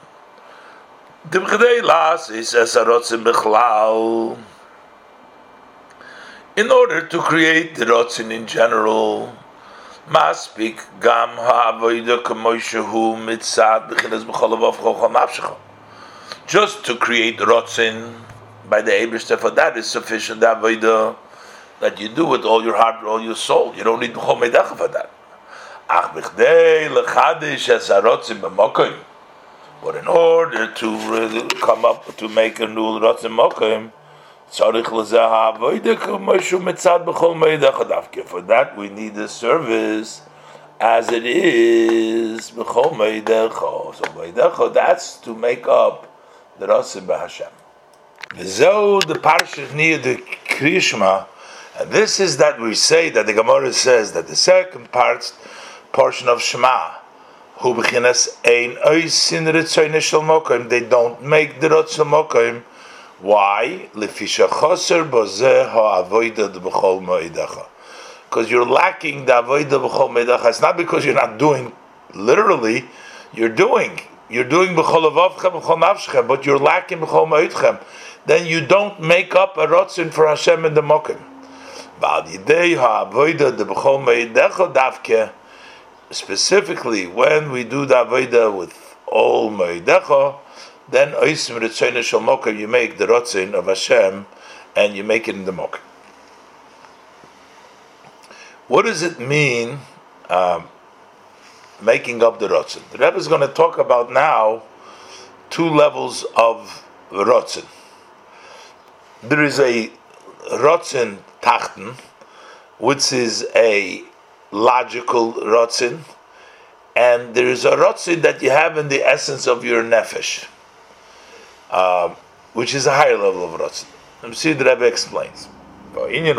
In order to create the rotzin in general, maspik gam ha'avodah k'moishehu mitzad b'chinas b'chol avav chol nafshecha. Just to create the rotzin by the Eibishter, for that is sufficient. The avodah that you do with all your heart, all your soul. You don't need b'chol meidecha for that. Ach b'chdei lechadish es harotzin b'mokim. But in order to really come up to make a new rotzin mokim, for that we need the service as it is. So that's to make up the rotzin b'Hashem. So the parsha near the Krishma, and this is that we say that the Gemara says that the second part portion of Shema, who beginners ein oisin ritzoyne shel mokim, they don't make the rotzin mokim. Why? Lefisha choser bozeh ha'avodah b'chol moedecha. Because you're lacking the avodah b'chol moedecha. It's not because you're not doing literally. You're doing. You're doing b'chol avavchem b'chol nafshem, but you're lacking b'chol moedchem. Then you don't make up a rotzin for Hashem in the mokim. Ba'al yidei ha'avodah b'chol moedecha davke. Specifically, when we do the avodah with all moedecha, then oisim ritzoyne shel mokim, you make the rotzin of Hashem, and you make it in the mokim. What does it mean, um, making up the rotzin? The Rebbe is going to talk about now two levels of rotzin. There is a rotzin tachten, which is a logical rotzin, and there is a rotzin that you have in the essence of your nefesh, uh, which is a higher level of rotzin. Let me see the Rebbe explains. In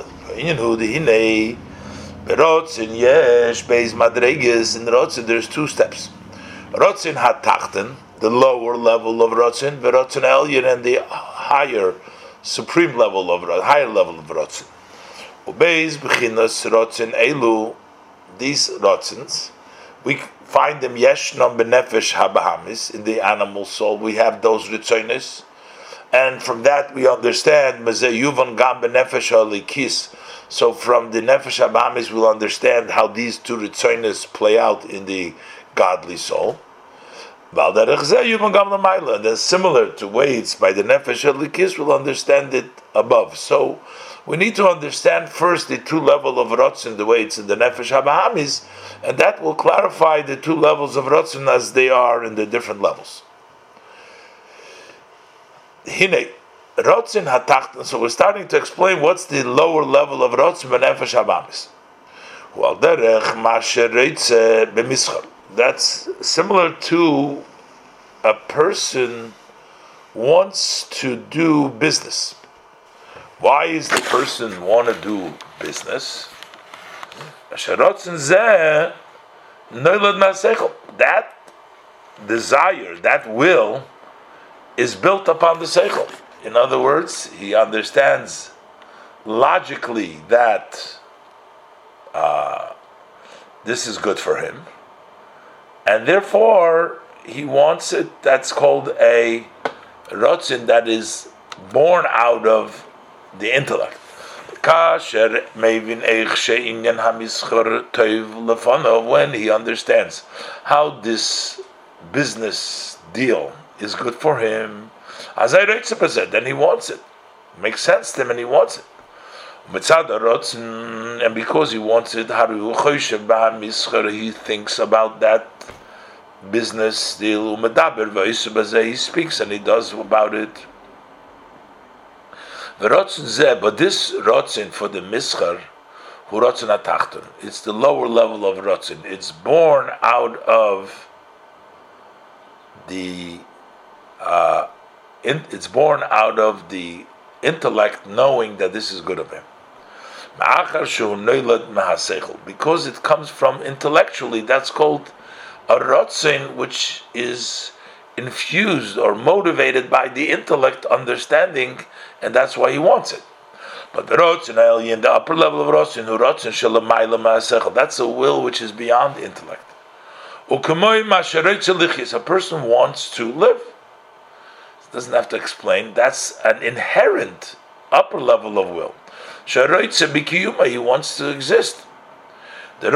rotzin yesh beis madreges. In rotzin there's two steps. Rotzin hatachten, the lower level of rotzin, verotzin elyon, and the higher, supreme level of higher level of rotzin. Ubeis b'chinas rotzin elu. These rotzins, we find them yeshnam benefesh habahamis, in the animal soul. We have those ritzonis, and from that we understand mazeh yuvan gam benefesh halikis. So from the nefesh habahamis we'll understand how these two ritzonis play out in the godly soul. And then similar to ways by the nefesh halikis, we'll understand it above. So we need to understand first the two levels of rotzin, the way it's in the nefesh habahamis, and that will clarify the two levels of rotzin as they are in the different levels. Hine rotzin hatachten. So we're starting to explain what's the lower level of rotzin b'nefesh habahamis. Well, derech masher reitze b'mischar. That's similar to a person wants to do business. Why is the person want to do business? That desire, that will, is built upon the seichel. In other words, he understands logically that uh, this is good for him, and therefore he wants it. That's called a rotzin that is born out of the intellect. When he understands how this business deal is good for him, then he wants it. Makes sense to him, and he wants it. And because he wants it, he thinks about that business deal. He speaks and he does about it. But this rotzin for the mischar, hu rotzin atachtun, it's the lower level of rotzin. It's born out of the uh, in, it's born out of the intellect knowing that this is good of him. Because it comes from intellectually, that's called a rotzen, which is infused or motivated by the intellect understanding, and that's why he wants it. But the rotzen, in the upper level of rotzen, that's a will which is beyond intellect. A person wants to live. Doesn't have to explain. That's an inherent upper level of will. He wants to exist. That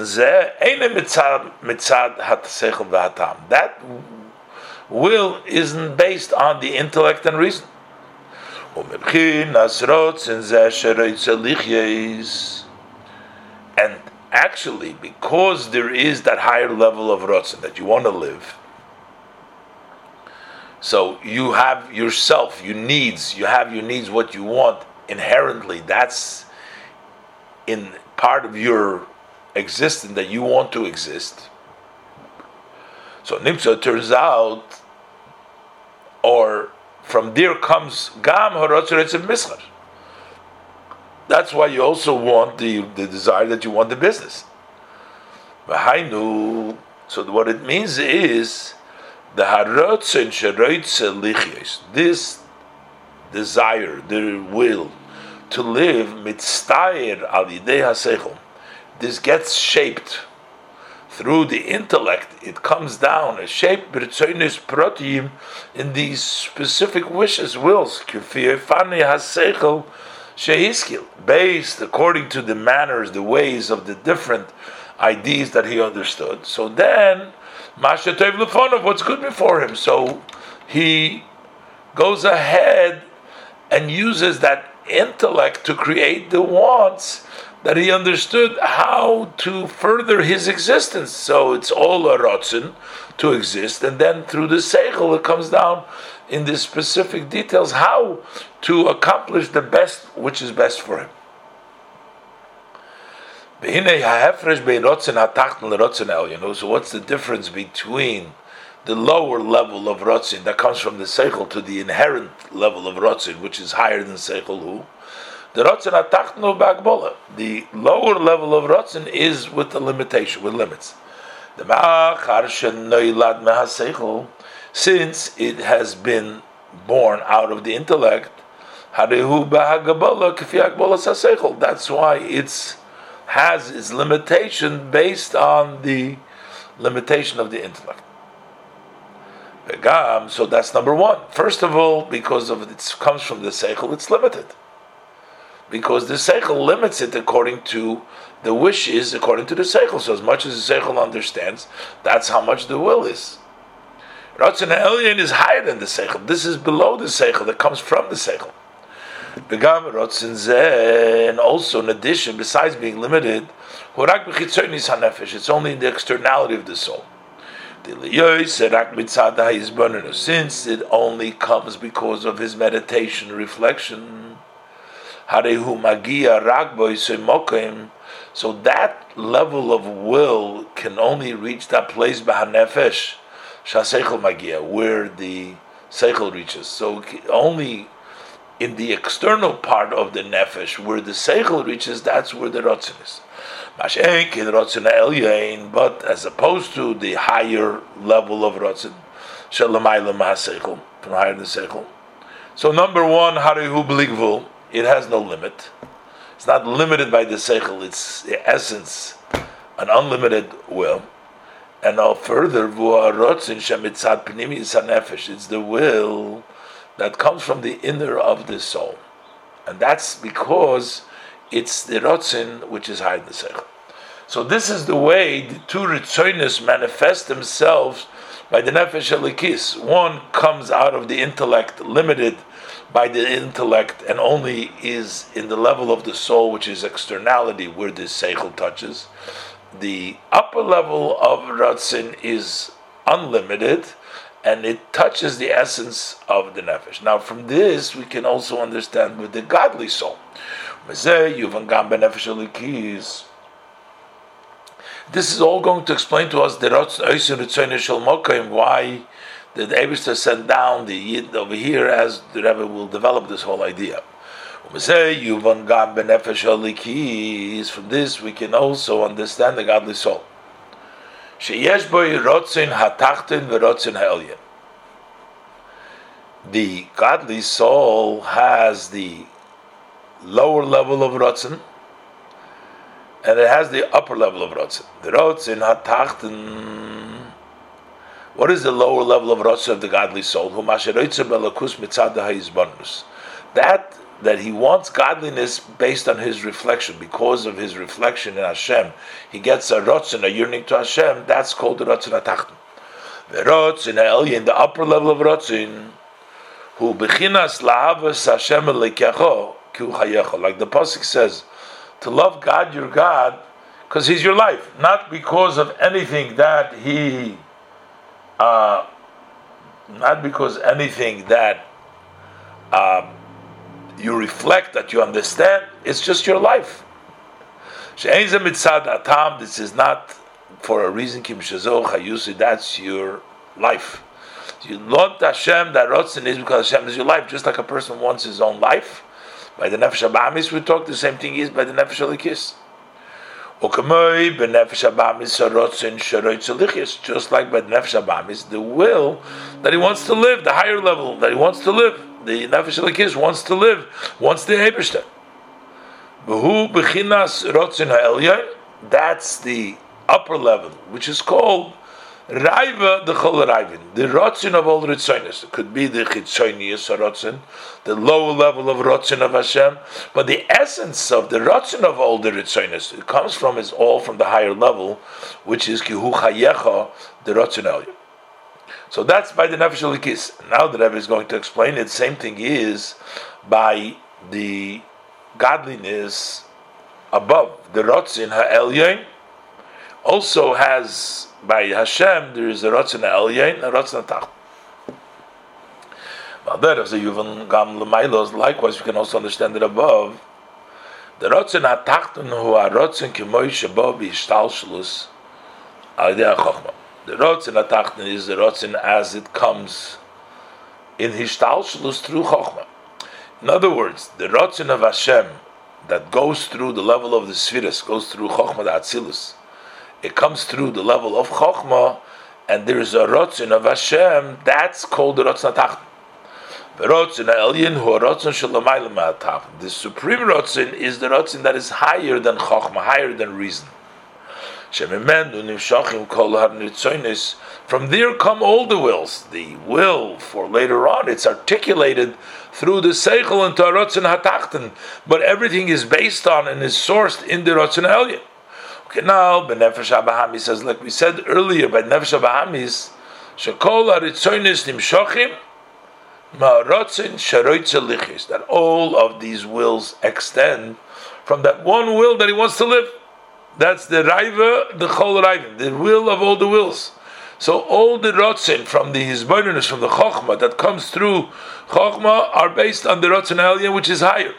will isn't based on the intellect and reason. And actually, because there is that higher level of rotzen that you want to live, so you have yourself, your needs, you have your needs, what you want inherently, that's in part of your existence that you want to exist. So Nimsa turns out, or from there comes Gam Horotzeret Mischar. That's why you also want the, the desire that you want the business. So what it means is the harotzen sheroitze lichyos, this desire, the will to live mitztayer al yidei haseichel, this gets shaped through the intellect. It comes down, a shape b'ritzonos protiyim, in these specific wishes, wills, k'fi efani haseichel shehiskil, based according to the manners, the ways of the different ideas that he understood. So then, Masha Tov Lefonov, what's good before him. So he goes ahead and uses that intellect to create the wants that he understood how to further his existence. So it's all a rotzen to exist, and then through the seichel it comes down in the specific details how to accomplish the best which is best for him. So what's the difference between the lower level of rotzin that comes from the seichel to the inherent level of rotzin, which is higher than seichel? Who? The rotzin atachnu b'agbola. The lower level of rotzin is with the limitation, with limits. The ma'achar shenoilad mehaseichel, since it has been born out of the intellect, harehu b'hagabola k'fi agbola saseichel. That's why it's has its limitation based on the limitation of the intellect. So that's number one. First of all, because of it comes from the seichel, it's limited. Because the seichel limits it according to the wishes, according to the seichel. So as much as the seichel understands, that's how much the will is. Ratzon Elyon is higher than the seichel. This is below the seichel that comes from the seichel. And also, in addition, besides being limited, it's only in the externality of the soul. Since it only comes because of his meditation, reflection, so that level of will can only reach that place where the seichel reaches. So only in the external part of the nefesh, where the seichel reaches, that's where the rotzen is. But as opposed to the higher level of rotzen, from higher than seichel. So number one, harihu b'ligvul, it has no limit. It's not limited by the seichel. It's the essence, an unlimited will. And now further, it's the will that comes from the inner of the soul, and that's because it's the rotzin which is higher than the seichel. So this is the way the two ritzonos manifest themselves by the nefesh elikis. One comes out of the intellect, limited by the intellect, and only is in the level of the soul, which is externality, where the seichel touches. The upper level of rotzin is unlimited, and it touches the essence of the nefesh. Now, from this, we can also understand with the godly soul. This is all going to explain to us why the Eibishter sent down the Yid over here as the Rebbe will develop this whole idea. From this we can also understand the godly soul. The godly soul has the lower level of Rotzen, and it has the upper level of Rotzen. The Rotzen hatachten. What is the lower level of Rotzen of the godly soul? That that he wants godliness based on his reflection, because of his reflection in Hashem. He gets a Rotzen, a yearning to Hashem. That's called the Rotzen hatachten. The Rotzen ha'elyon, the upper level of Rotzen, who bechinas la'avas Hashem elekecho ki hu chayecho. Like the pasuk says, to love God, your God, because He's your life, not because of anything that He, uh, not because anything that uh, you reflect, that you understand. It's just your life. She'ein ze mitzad atam. This is not for a reason. Kim shezo chayusi. That's your life. You want Hashem. That rotzen is because Hashem is your life. Just like a person wants his own life. By the nefesh habahamis, we talk. The same thing is by the nefesh halikis. Ukamoi benefesh habahamis harotzen sharoitz halichis. Just like by the nefesh habahamis, the will that he wants to live, the higher level that he wants to live. The nefesh halikis wants to live, wants the Eibishter. Behu bechinas rotzen ha'elyon. That's the upper level, which is called Raiva the Chol Raivin, the Rotzen of all the Ritzonis. It could be the Chitzonius Rotzen, the lower level of Rotzen of Hashem, but the essence of the Rotzen of all the Ritzonis, it comes from, is all from the higher level, which is Kihu Chayecha, the Rotzen Elyon. So that's by the Nefesh Halikis. Now the Rebbe is going to explain it. Same thing is by the godliness above, the Rotzen Ha'elyon, also has, by Hashem, there is a Rotzen Ha'elyon, a Rotzen Ha'tach. Likewise, we can also understand it above. The Rotzen Ha'tachtun hu ha'rotzen k'moi shebo b'ishtalshelus al-yedei ha'chochma. The Rotzen Ha'tachtun is the Rotzen as it comes in Hishtalshelus through Chochma. In other words, the Rotzen of Hashem that goes through the level of the Sfiras, goes through Chochma the Atzilus. It comes through the level of Chochma, and there is a Rotzen of Hashem, that's called the Rotzen Ha'tachtun. The Rotzen Ha'elyon hu ha'rotzen shelamayla ma'atachtun. The supreme Rotzen is the Rotzen that is higher than Chochma, higher than reason. From there come all the wills. The will for later on, it's articulated through the Seichel and Rotzen Ha'tachtun, but everything is based on and is sourced in the Rotzen Ha'elyon. Okay, now B'nefesh habahamis says, like we said earlier, by Nefesh habahamis, Shekol ha'ritzonis nimshochim ma'rotzen sharoitz halichis, that all of these wills extend from that one will that he wants to live. That's the Raiva, the Chol Raivin, the will of all the wills. So all the Rotzen from the Hizbonenus, from the Chochma that comes through Chochma, are based on the Rotzen Ha'elyon, which is higher.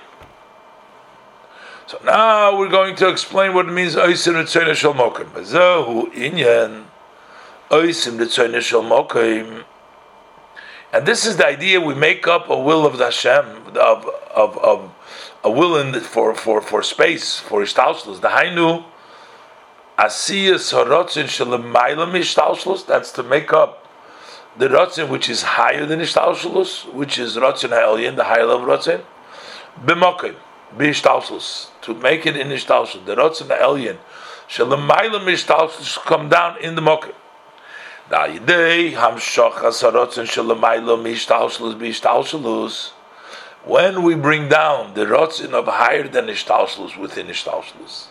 So now we're going to explain what it means Oisim Ritzoyne Shel Mokim. Bazahu Inyan Oisim Ritzoyne Shel Mokim. And this is the idea: we make up a will of the Hashem, of of of a will in the, for for for space, for Ishtalshlus. The Hainu Asiyas Harotzin Shelemayla Mishtalshlus. That's to make up the Rotzin which is higher than Ishtalshlus, which is Rotzin Ha'elyon, the higher level Rotzin. B'mokim B'ishtalshlus, to make it in Ishtalshlus. The Rotzin Ha'elyon Shelemayla Mishtalshlus come down in the Mokim. When we bring down the Rotzin of higher than Ishtalshlus within Ishtalshlus,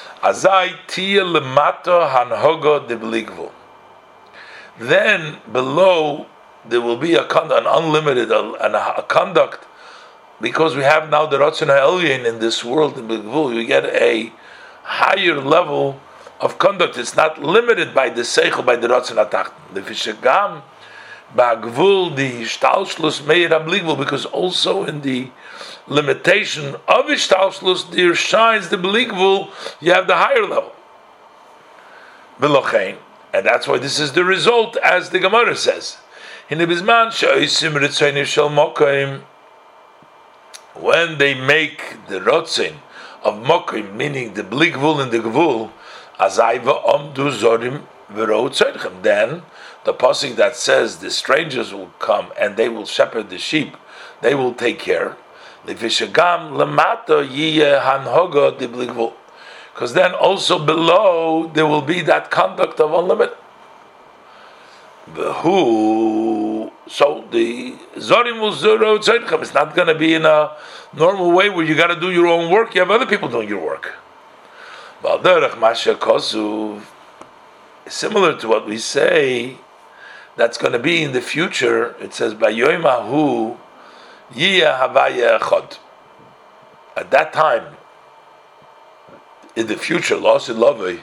then below there will be a conduct, an unlimited, a, a conduct, because we have now the Rotzin Ha'elyon in this world in B'gvul. We get a higher level of conduct. It's not limited by the Seichel, by the Rotzen Ha'tachtun. The Fishagam Ba'gvul, the Ishtalshlus Meir HaBligvul, because also in the limitation of Ishtalshlus there shines the Bligvul, you have the higher level. V'lochein, and that's why this is the result, as the Gemara says. In the Bisman she'osim ritzonim shel mokim, when they make the rotzin of mokim, meaning the bli gvul and the gvul, azayva omdu zorim v'rou tzorchem, then the pasuk that says the strangers will come and they will shepherd the sheep, they will take care. Lefishagam lamato yiyeh hanhoga de bli gvul, because then also below there will be that conduct of unlimited. The who, so the zorim will zero tzorchem. It's not going to be in a normal way where you got to do your own work. You have other people doing your work. Similar to what we say, that's going to be in the future. It says Bayoimahu Yiyah Havaya Echad. At that time, in the future, Los Ilavei,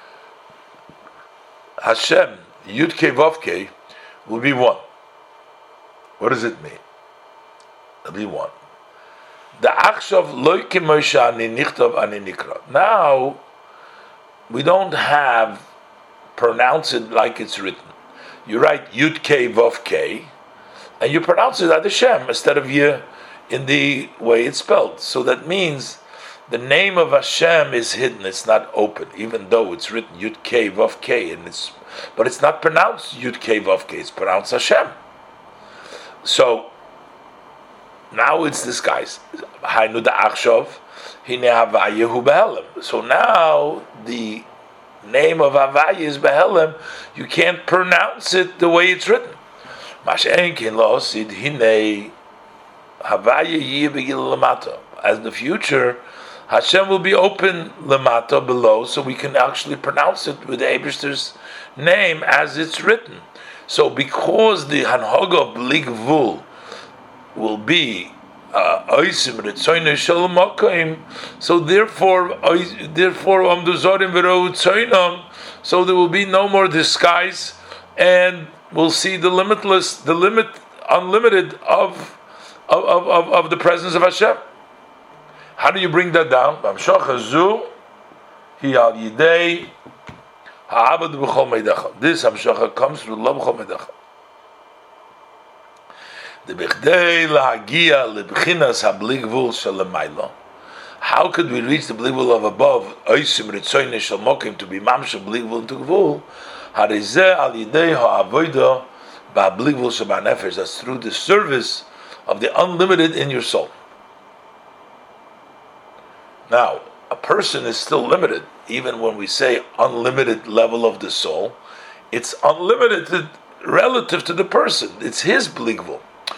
Hashem Yud Kei Vav Kei will be one. What does it mean? It'll be one. The Achshav Loi Ki Moshe Ani Nichtav Ani Nikra. Now we don't have pronounce it like it's written. You write Yud Kei Vav Kei, and you pronounce it as Hashem instead of you in the way it's spelled. So that means the name of Hashem is hidden; it's not open, even though it's written Yud Kei Vav Kei, and it's but it's not pronounced Yud Kei Vav Kei; it's pronounced Hashem. So now it's this guy's Hainu da Achshov Hine Havaya Hu Behelem. So now the name of Havaya is Behelem. You can't pronounce it the way it's written. Mash'enkin Losid Hine Havaya Yeh Begil Lamata. As in the future, Hashem will be open Lamata below, so we can actually pronounce it with the Eibishter's name as it's written. So because the Hanhoga of Bli Gvul will be Oisim Ritzoyne Shel Mokim, so therefore therefore Omdu Zorim V'rou Tzoynam, so there will be no more disguise, and we'll see the limitless, the limit, unlimited of of, of, of the presence of Hashem. How do you bring that down? This Hamshacha comes through love b'chol meidecha. The bichdei lahagia lebchinas habli gvul shel lemaylo. How could we reach the bli gvul of above? Oisim ritzoyne shel mokim, to be mamshe bli gvul to gvul. Harizeh al yidei ha'avoda ba'bli gvul shel ba'nefesh. That's through the service of the unlimited in your soul. Now, a person is still limited, even when we say unlimited level of the soul. It's unlimited relative to the person. It's his bli gvul.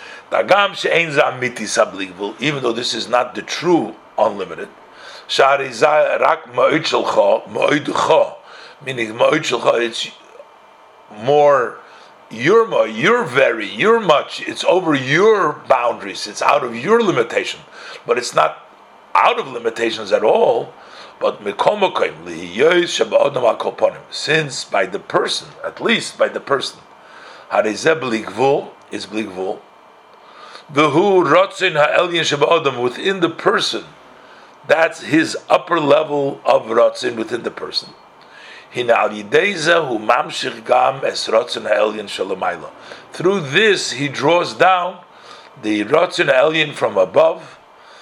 Even though this is not the true unlimited, meaning it's more your you're very, you're much, it's over your boundaries, it's out of your limitation, but it's not out of limitations at all. But since by the person, at least by the person, is bli gvul, within the person, that's his upper level of rotzin within the person. Through this, he draws down the rotzin ha'elyon from above.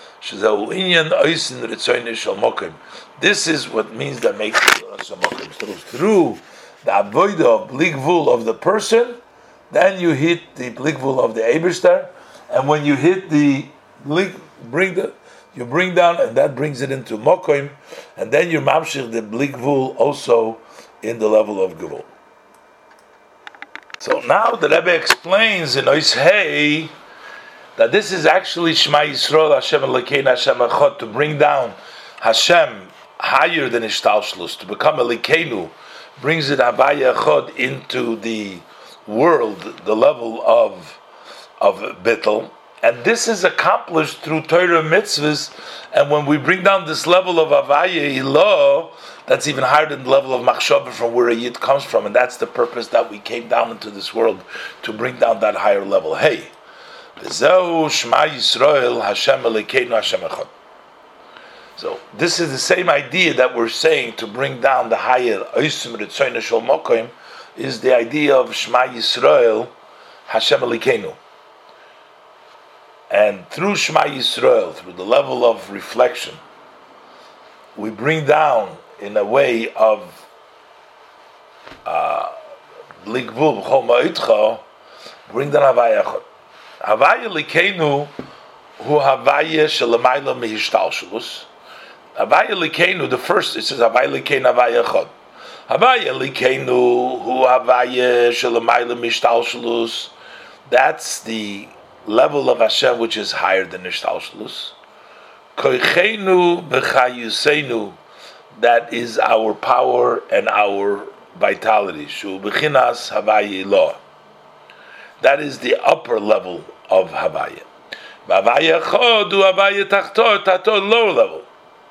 This is what means that makes it. Through the avodah of bli gvul of the person, then you hit the bli gvul of the Eibishter. And when you hit the bring the, you bring down, and that brings it into mokim, and then you mamshich the bli gvul also in the level of gvul. So now the Rebbe explains in Ois Hey that this is actually Shema Yisrael Hashem Elokeinu Hashem Echad, to bring down Hashem higher than Ishtalshlus, to become Elokeinu, brings it Havaya Echad into the world, the level of of Bittul, and this is accomplished through Torah mitzvahs. And when we bring down this level of Havaya Ilah, that's even higher than the level of Machshava from where a Yid comes from, and that's the purpose that we came down into this world, to bring down that higher level. Hey, Zeu Shema Yisrael Hashem Elokeinu Hashem Echad. So this is the same idea that we're saying to bring down the higher Oisim Ritzoyne Shel Mokim, is the idea of Shema Yisrael Hashem Elokeinu. And through Shema Yisrael, through the level of reflection, we bring down in a way of Ligvul B'chol Ma'itcha, bring down Havaya Echad. Havaya Elokeinu hu Havaya Shelamayla Mehishtalshelus. Havaya Elokeinu, the first, it says Havaya Elokeinu Havaya Echad. Havaya Elokeinu hu Havaya Shelamayla Mehishtalshelus. That's the level of Hashem which is higher than Ishtalshelus. Koichenu b'chayuseinu, that is our power and our vitality. Shu b'chinas Havaya Eloah. That is the upper level of Havaya. Havaya Echad hu Havaya Tachto, Tato, lower level.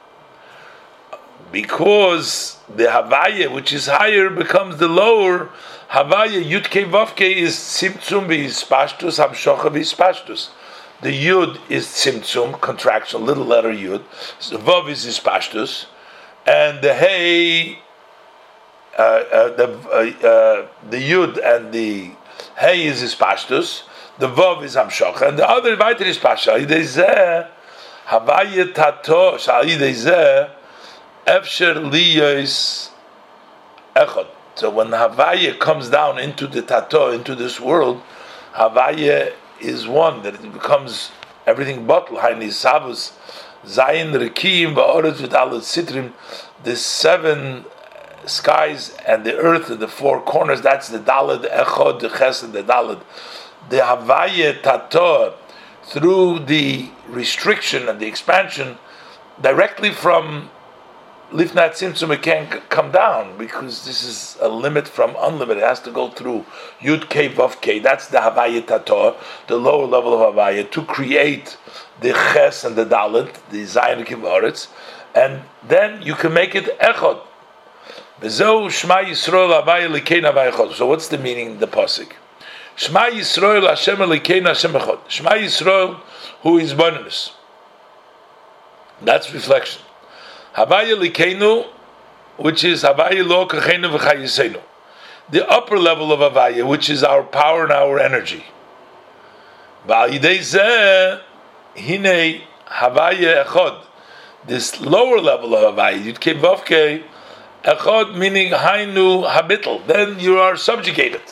Because the Havaya, which is higher, becomes the lower. Havaya Yud-Kei Vav-Kei is Tzimtzum v'Yispashtus, Hamshocha v'Yispashtus. The Yud is Tzimtzum, contraction, little letter Yud. So Vav is Yispashtus. And the Hey, uh, uh, the, uh, uh, the Yud and the Hey is Yispashtus. The Vav is Hamshocha. And the other Vaiter is Pashtus. Yidei Zeh, Havaya Tato, Shal Yidei Zeh, Efsher Liyos Echad. So when Havaya comes down into the Tato, into this world, Havaya is one, that it becomes everything but L'haini Savus, Zayin Rekim, Ba'oretz V'Dalet Sitrim, the seven skies and the earth and the four corners, that's the Dalet Echad, the Chesed, the Dalet. The Havaya Tato, through the restriction and the expansion, directly from Lifnat Tzimtzum, it can't come down because this is a limit from unlimited. It has to go through Yud Kei Vav Kei. That's the Havaya Tato, the lower level of Havaya, to create the Ches and the Dalet, the Zayin Kivaretz, and then you can make it Echad. Bezo Shema Yisrael Havaya Elokeinu Havaya Echad. So what's the meaning of the pasuk? Shema Yisrael Hashem Elokeinu Hashem Echad. Shema Yisrael, who is bonus. That's reflection. Havaya Elokeinu, which is Havaya Lo Kachenu V'Chayisenu, the upper level of Havaya, which is our power and our energy. V'al Yidei Zeh Hinei Havaya Echad, this lower level of Havaya, Yud Kei Vav Kei Echad, meaning Hainu Habitl, then you are subjugated.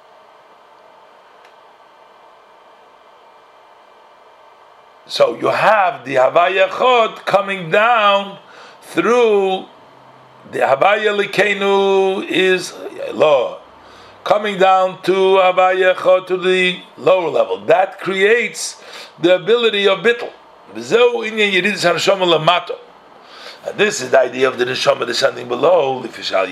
So you have the Havaya Echad coming down through the Havaya Elokeinu is law, coming down to Havaya Echad, to the lower level. That creates the ability of Bittul. And this is the idea of the Neshama descending below,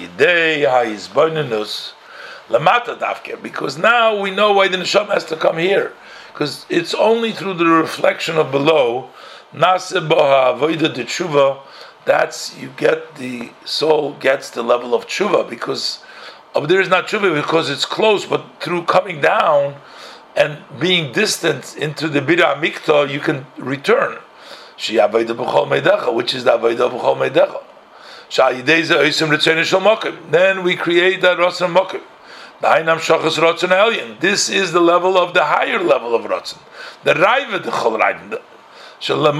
because now we know why the Neshama has to come here. Because it's only through the reflection of below, Nase Boha Avoida de Tshuva, that's, you get, the soul gets the level of tshuva, because of there is not tshuva because it's close, but through coming down and being distant into the bira mikta, you can return. She avodah b'chol meidecha, which is the avodah b'chol meidecha. Sha'yidei oisim ritzon shel mokim. Then we create that ratzon mokim. Da'inam shachas ratzon elyon. This is the level of the higher level of ratzon, the raiva the chol raiva. Which is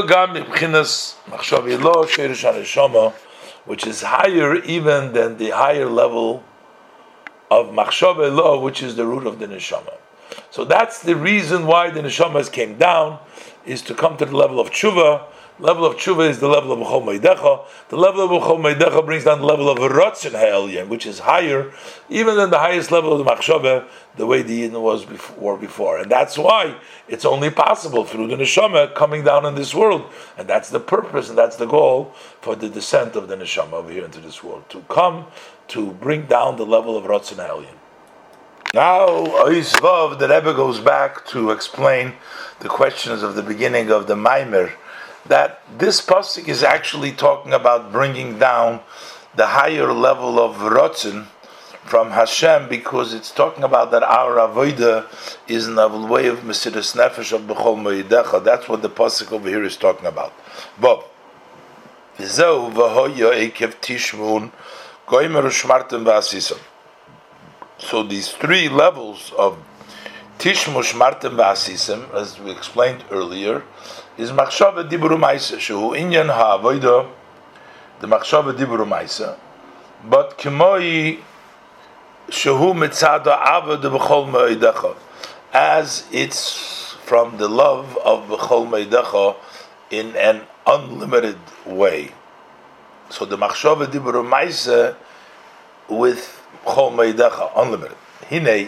higher even than the higher level of machshava elo, which is the root of the neshama. So that's the reason why the neshamas came down, is to come to the level of tshuva. Level of tshuva is the level of b'chol meidecha. The level of b'chol meidecha brings down the level of rotzen ha'elyon, which is higher even than the highest level of the machshava, the way the Yidden was before, before. And that's why it's only possible through the neshama coming down in this world. And that's the purpose and that's the goal for the descent of the neshama over here into this world, to come to bring down the level of rotzen ha'elyon. Now, Oisvav, the Rebbe goes back to explain the questions of the beginning of the Maimer, that this pasuk is actually talking about bringing down the higher level of rotzen from Hashem, because it's talking about that our avodah is in the way of Mesiras Nefesh of B'chol Moedecha. That's what the pasuk over here is talking about. Bob, v'zeu v'hoya ekev tishmun goymer u'shmartem v'asisam. So these three levels of Tishmush martem v'asisim, as we explained earlier, is machshava diburu ma'isa, shehu inyan ha'avoida, the machshava diburu ma'isa, but kimoi shehu mitzada avad b'chol me'idecha, as it's from the love of b'chol me'idecha in an unlimited way. So the machshava diburu ma'isa with b'chol me'idecha, unlimited. Hinei,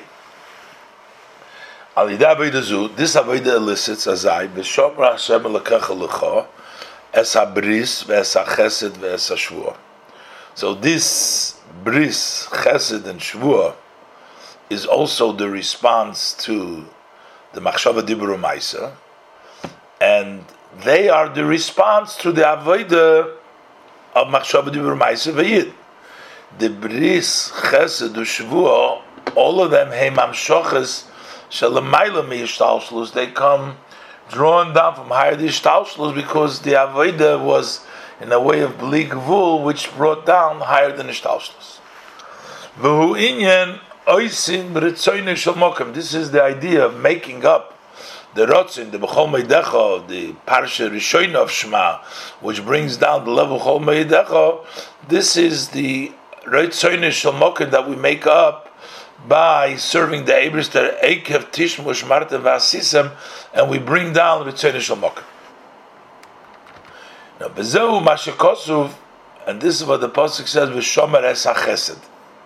this avodah elicits azai b'shomra Hashem lekecha lecha es habris v'es hachesed v'es hashvua. So this bris, chesed, and shvua is also the response to the machshava dibur ma'isa, and they are the response to the avodah of machshava dibur ma'isa v'yid. The bris, chesed, and shvua, all of them hey mamshoches. They come drawn down from higher the ishtalshlus because the avodah was in a way of bli gvul, which brought down higher than ishtalshlus. This is the idea of making up the rotzin, the b'chol meidecha, the parsha rishoina of Shema, which brings down the level of chol meidecha. This is the rotzin shel mokem that we make up by serving the Eibishter Eikev Tishmush Martem V'Asisem, and we bring down the Ritzono Shel Mokem. Now, Bezehu Mashekosuv, and this is what the pasuk says: V'Shomer Es HaChesed.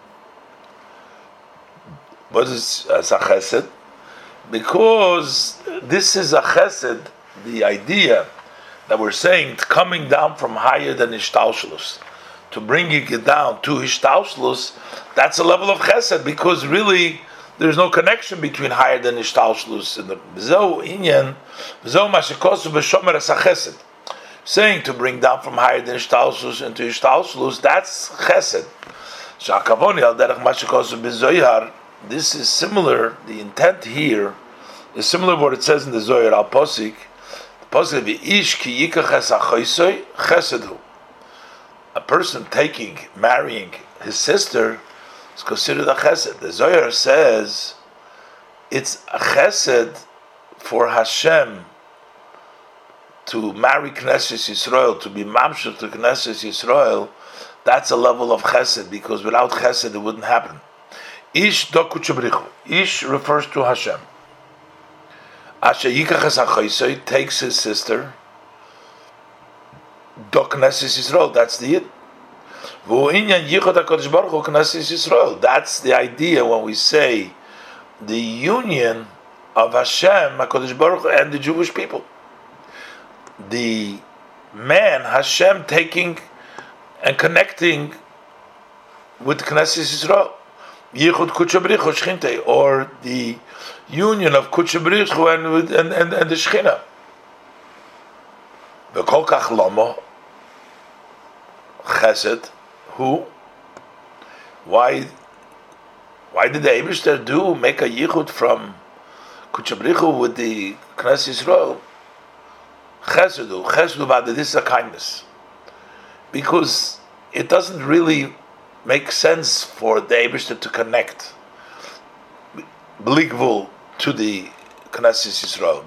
What is Es HaChesed? Because this is a Chesed, the idea that we're saying coming down from higher than Ishtalshlus, to bringing it down to Ishtalshlus, that's a level of chesed, because really there's no connection between higher than Ishtalshlus and the B'zo Inyan, B'zo Mashekosu B'shomer Es HaChesed. Saying to bring down from higher than Ishtalshlus into Ishtalshlus, that's chesed. Sha'akavoni al derech Mashekosu B'zoyar, this is similar, the intent here is similar to what it says in the Zohar al Posik. The Posik, V'ish ki yikach es ha'choisoi chesedhu. A person taking, marrying his sister is considered a chesed. The Zohar says it's a chesed for Hashem to marry Knesset Yisrael, to be mamshel to Knesset Yisrael. That's a level of chesed, because without chesed it wouldn't happen. Ish do kuchabrichu. Ish refers to Hashem. Asher yikach es ha'choisoi takes his sister. Do Knesset Yisrael, that's the it. That's the idea when we say the union of Hashem, HaKadosh Baruch Hu, and the Jewish people. The man, Hashem, taking and connecting with Knesset Yisrael. Yichud Kuchabrichu Shchinte, or the union of Kuchabrichu and, and, and, and the Shechina. V'kol kach lomo chesed, who? Why? Why did the Eibishter do make a yichud from Kuchabrichu with the Knesset Yisrael? Chesedu, chesedu b'ad, this is a kindness, because it doesn't really make sense for the Eibishter to connect bli gvul to the Knesset Yisrael.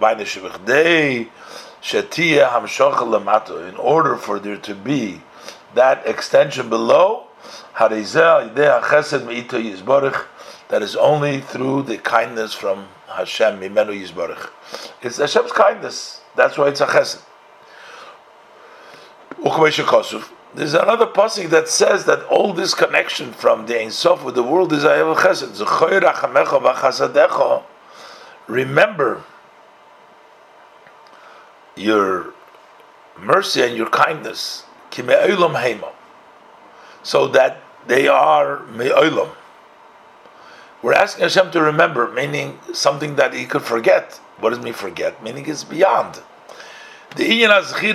In order for there to be that extension below, that is only through the kindness from Hashem, Mimenu Yisborich. It's Hashem's kindness. That's why it's a chesed. There's another pasuk that says that all this connection from the Ein Sof with the world is a chesed. Remember your mercy and your kindness, so that they are me'olam. We're asking Hashem to remember, meaning something that He could forget. What does mean forget? Meaning it's beyond. You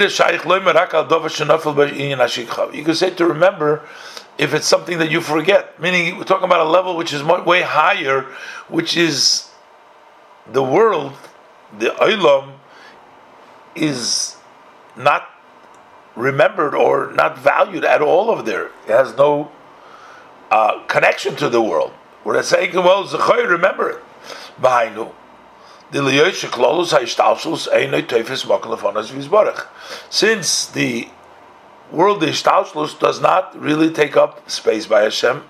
could say to remember if it's something that you forget, meaning we're talking about a level which is way higher, which is the world, the olam, is not remembered or not valued at all over there. It has no uh, connection to the world. We're saying, well, Zechoy, remember it. Since the world Ishtalshlus does not really take up space by Hashem,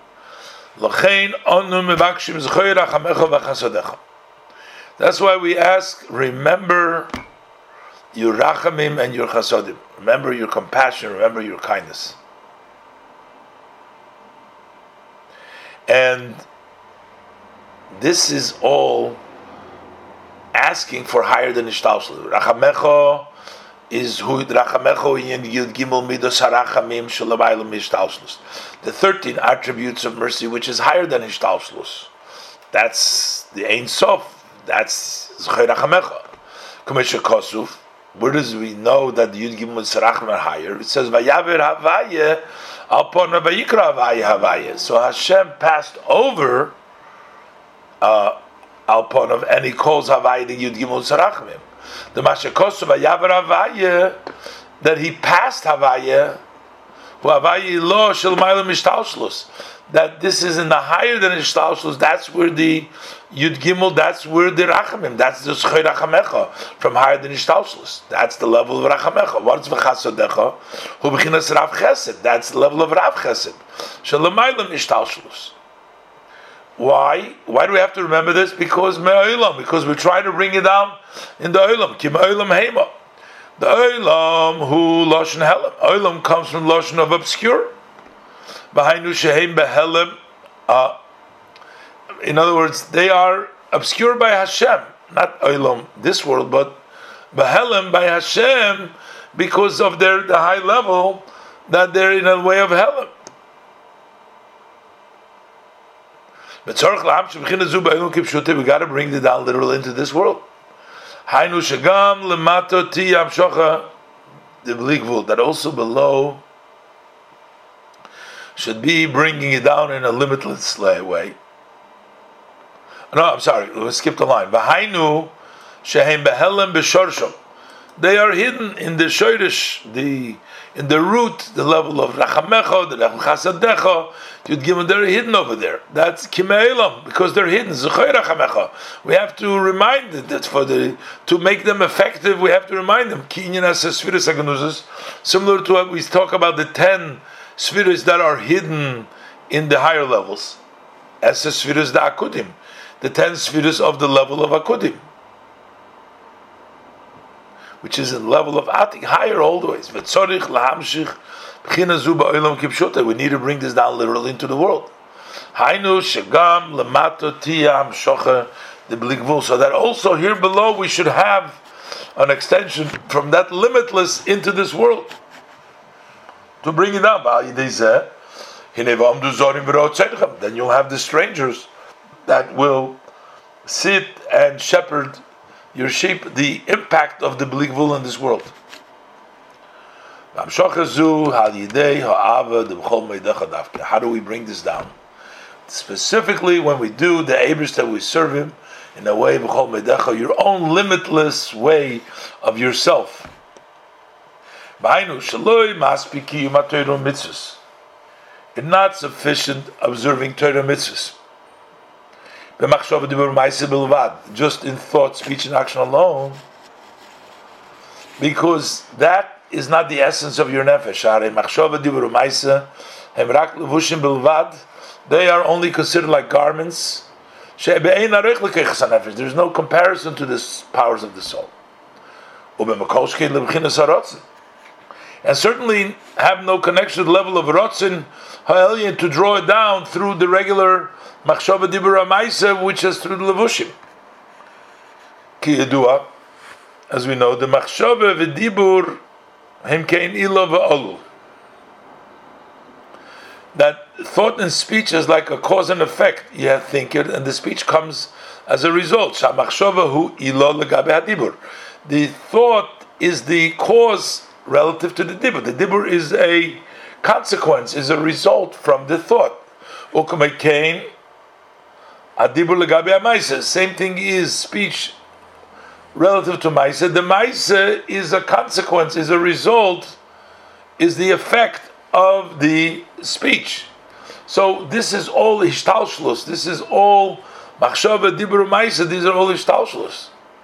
that's why we ask, remember your rachamim and your chasodim. Remember your compassion, remember your kindness. And this is all asking for higher than Ishtalshlus. Rachamecho is hu rachamecho in yud gimel midos harachamim shelamaylam ishtalshlus. The thirteen attributes of mercy, which is higher than ishtalshlus. That's the Ein Sof. That's zchay rachamecha. Kamesha kosuf. Where does we know that the yud gimel sarachim are higher? It says vayaver havaye alpon vayikra havaye havaye. So Hashem passed over uh, alpon of any calls havaye the yud gimel sarachim. The Mashakos of Ayavar Havaya, that he passed Havaya, who Havaya lo shel ma'alim ishtalshlus, that this is in the higher than ishtalshlus. That's where the Yud Gimel, that's where the Rachamim, that's the Schei Rachamecha, from higher than ishtalshlus. That's the level of Rachamecha. What's v'chasodecha? Hu b'chinas Rav Chesed. That's the level of Rav Chesed. Shel ma'alim ishtalshlus. Why? Why do we have to remember this? Because me'olam, because we're trying to bring it down in the olam. Ki me'olam heima. The olam who lashon helam. Olam comes from lashon of obscure. B'hainu shehem behelim. In other words, they are obscured by Hashem, not olam this world, but behelim by Hashem because of their the high level that they're in a way of helam. We got to bring it down literally into this world. That also below should be bringing it down in a limitless way. No, I'm sorry, we skipped the line. They are hidden in the shoyrish, the in the root, the level of rachamecha, the level of chasadecha. You'd give them, they're hidden over there. That's kime'elam, because they're hidden. Zuchay rachamecha. We have to remind it that for the to make them effective, we have to remind them. Kinyan as sfiras haganuzas, similar to what we talk about the ten sfiras that are hidden in the higher levels. As sfiras da akudim, the ten sfiras of the level of akudim, which is in the level of Atik, higher all the ways. We need to bring this down literally into the world. So that also here below we should have an extension from that limitless into this world. To bring it down. Then you'll have the strangers that will sit and shepherd your sheep, the impact of the Bligvul in this world. How do we bring this down? Specifically, when we do the Eibush that we serve Him in a way, your own limitless way of yourself. It's not sufficient observing Torah mitzvahs. Just in thought, speech, and action alone, because that is not the essence of your nefesh. They are only considered like garments. There's no comparison to the powers of the soul. And certainly have no connection to the level of rotzin ha'elyon to draw it down through the regular machshava dibur ha'maisa, which is through the levushim. Ki yedua, as we know, the machshava v'dibur hem kein ilo v'olu. That thought and speech is like a cause and effect. You have think it, and the speech comes as a result. Shamachshava hu ilo legabe hadibur. The thought is the cause relative to the dibur. The dibur is a consequence, is a result from the thought. Ukamekein adibur legabe ha'maisa. Same thing is speech relative to maisa. The maisa is a consequence, is a result, is the effect of the speech. So this is all ishtalshlus. This is all machshava dibur maisa. These are all ishtalshlus.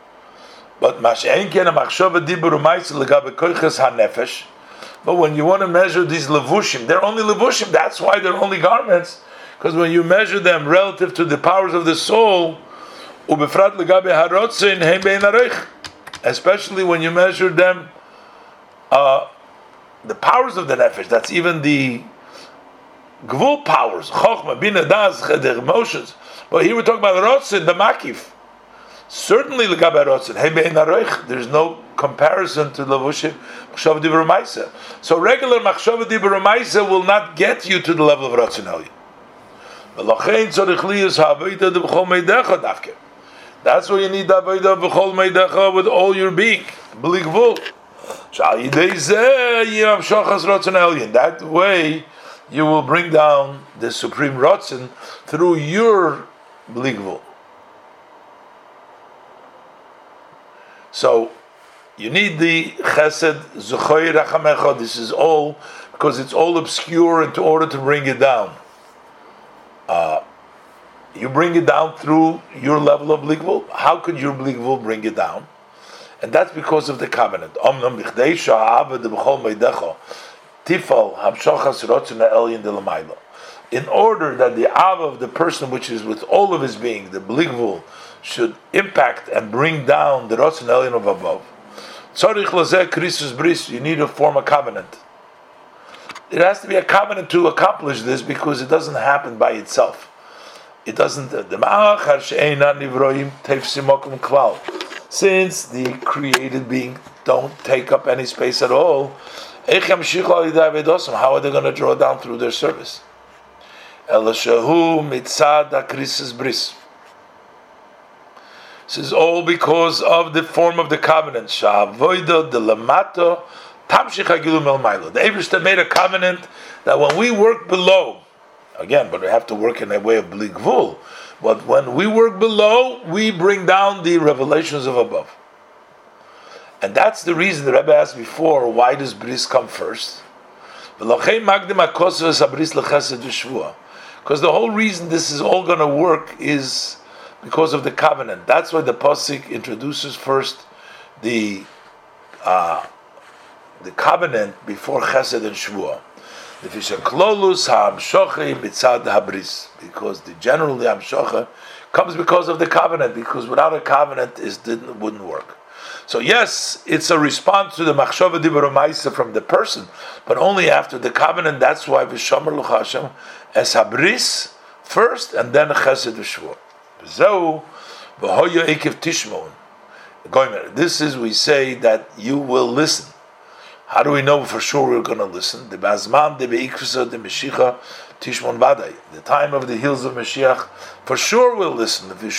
But mash'en ken machshava dibur u'maisa legabe koiches hanefesh. But when you want to measure these levushim, they're only levushim. That's why they're only garments. Because when you measure them relative to the powers of the soul, ubefrat legabe harotzin heim bein areich. Especially when you measure them, uh, the powers of the nefesh. That's even the gvul powers, chokhmah, bina, das, the emotions. But here we're talking about rotzin, the makif. Certainly, there's no comparison to levushim machshava dibur u'maisa. So regular machshava dibur u'maisa will not get you to the level of rotzin elyon. That's why you need the avodah b'chol meidecha with all your being. That way, you will bring down the supreme rotzin through your bligvul. So, you need the chesed, zuchoy rachamecha. This is all, because it's all obscure, and in order to bring it down. Uh, you bring it down through your level of bligvul. How could your bligvul bring it down? And that's because of the covenant. Omnam bichdei sha'avad b'chol meidecha tifal hamshachas rotzin ha'elyon delamayla. In order that the av of the person, which is with all of his being, the bligvul, should impact and bring down the rotzin elyon of above. Tzarich lazeh krisus bris. You need to form a covenant. It has to be a covenant to accomplish this, because it doesn't happen by itself. It doesn't. Since the created being don't take up any space at all, how are they going to draw down through their service? This is all because of the form of the covenant. The Eibishter made a covenant that when we work below, again, but we have to work in a way of bligvul, but when we work below, we bring down the revelations of above. And that's the reason the Rebbe asked before, why does bris come first? Because the whole reason this is all going to work is because of the covenant. That's why the Pasuk introduces first the uh, the covenant before Chesed and Shvuah. Because the general the Hamshocha comes because of the covenant. Because without a covenant, it didn't wouldn't work. So yes, it's a response to the machshava dibur u'maisa from the person, but only after the covenant. That's why v'shomer l'chashem es habris first, and then Chesed v'Shvuah. So, this is, we say that you will listen. How do we know for sure we're going to listen? The Bazman, the Beikvisa, the Meshicha, Tishmon Vadai. The time of the hills of Mashiach, for sure we'll listen. Because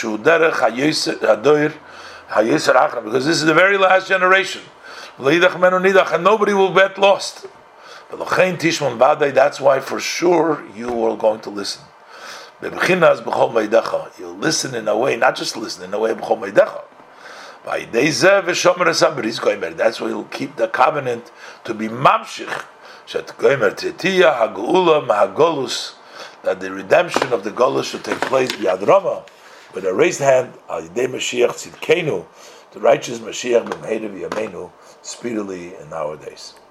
this is the very last generation. And nobody will get lost. That's why for sure you are going to listen. You listen in a way, not just listen, in a way b'chol meidecha. That's why you'll keep the covenant to be mamshich. That the redemption of the golus should take place b'yad rama, with a raised hand, the righteous Mashiach speedily in our days.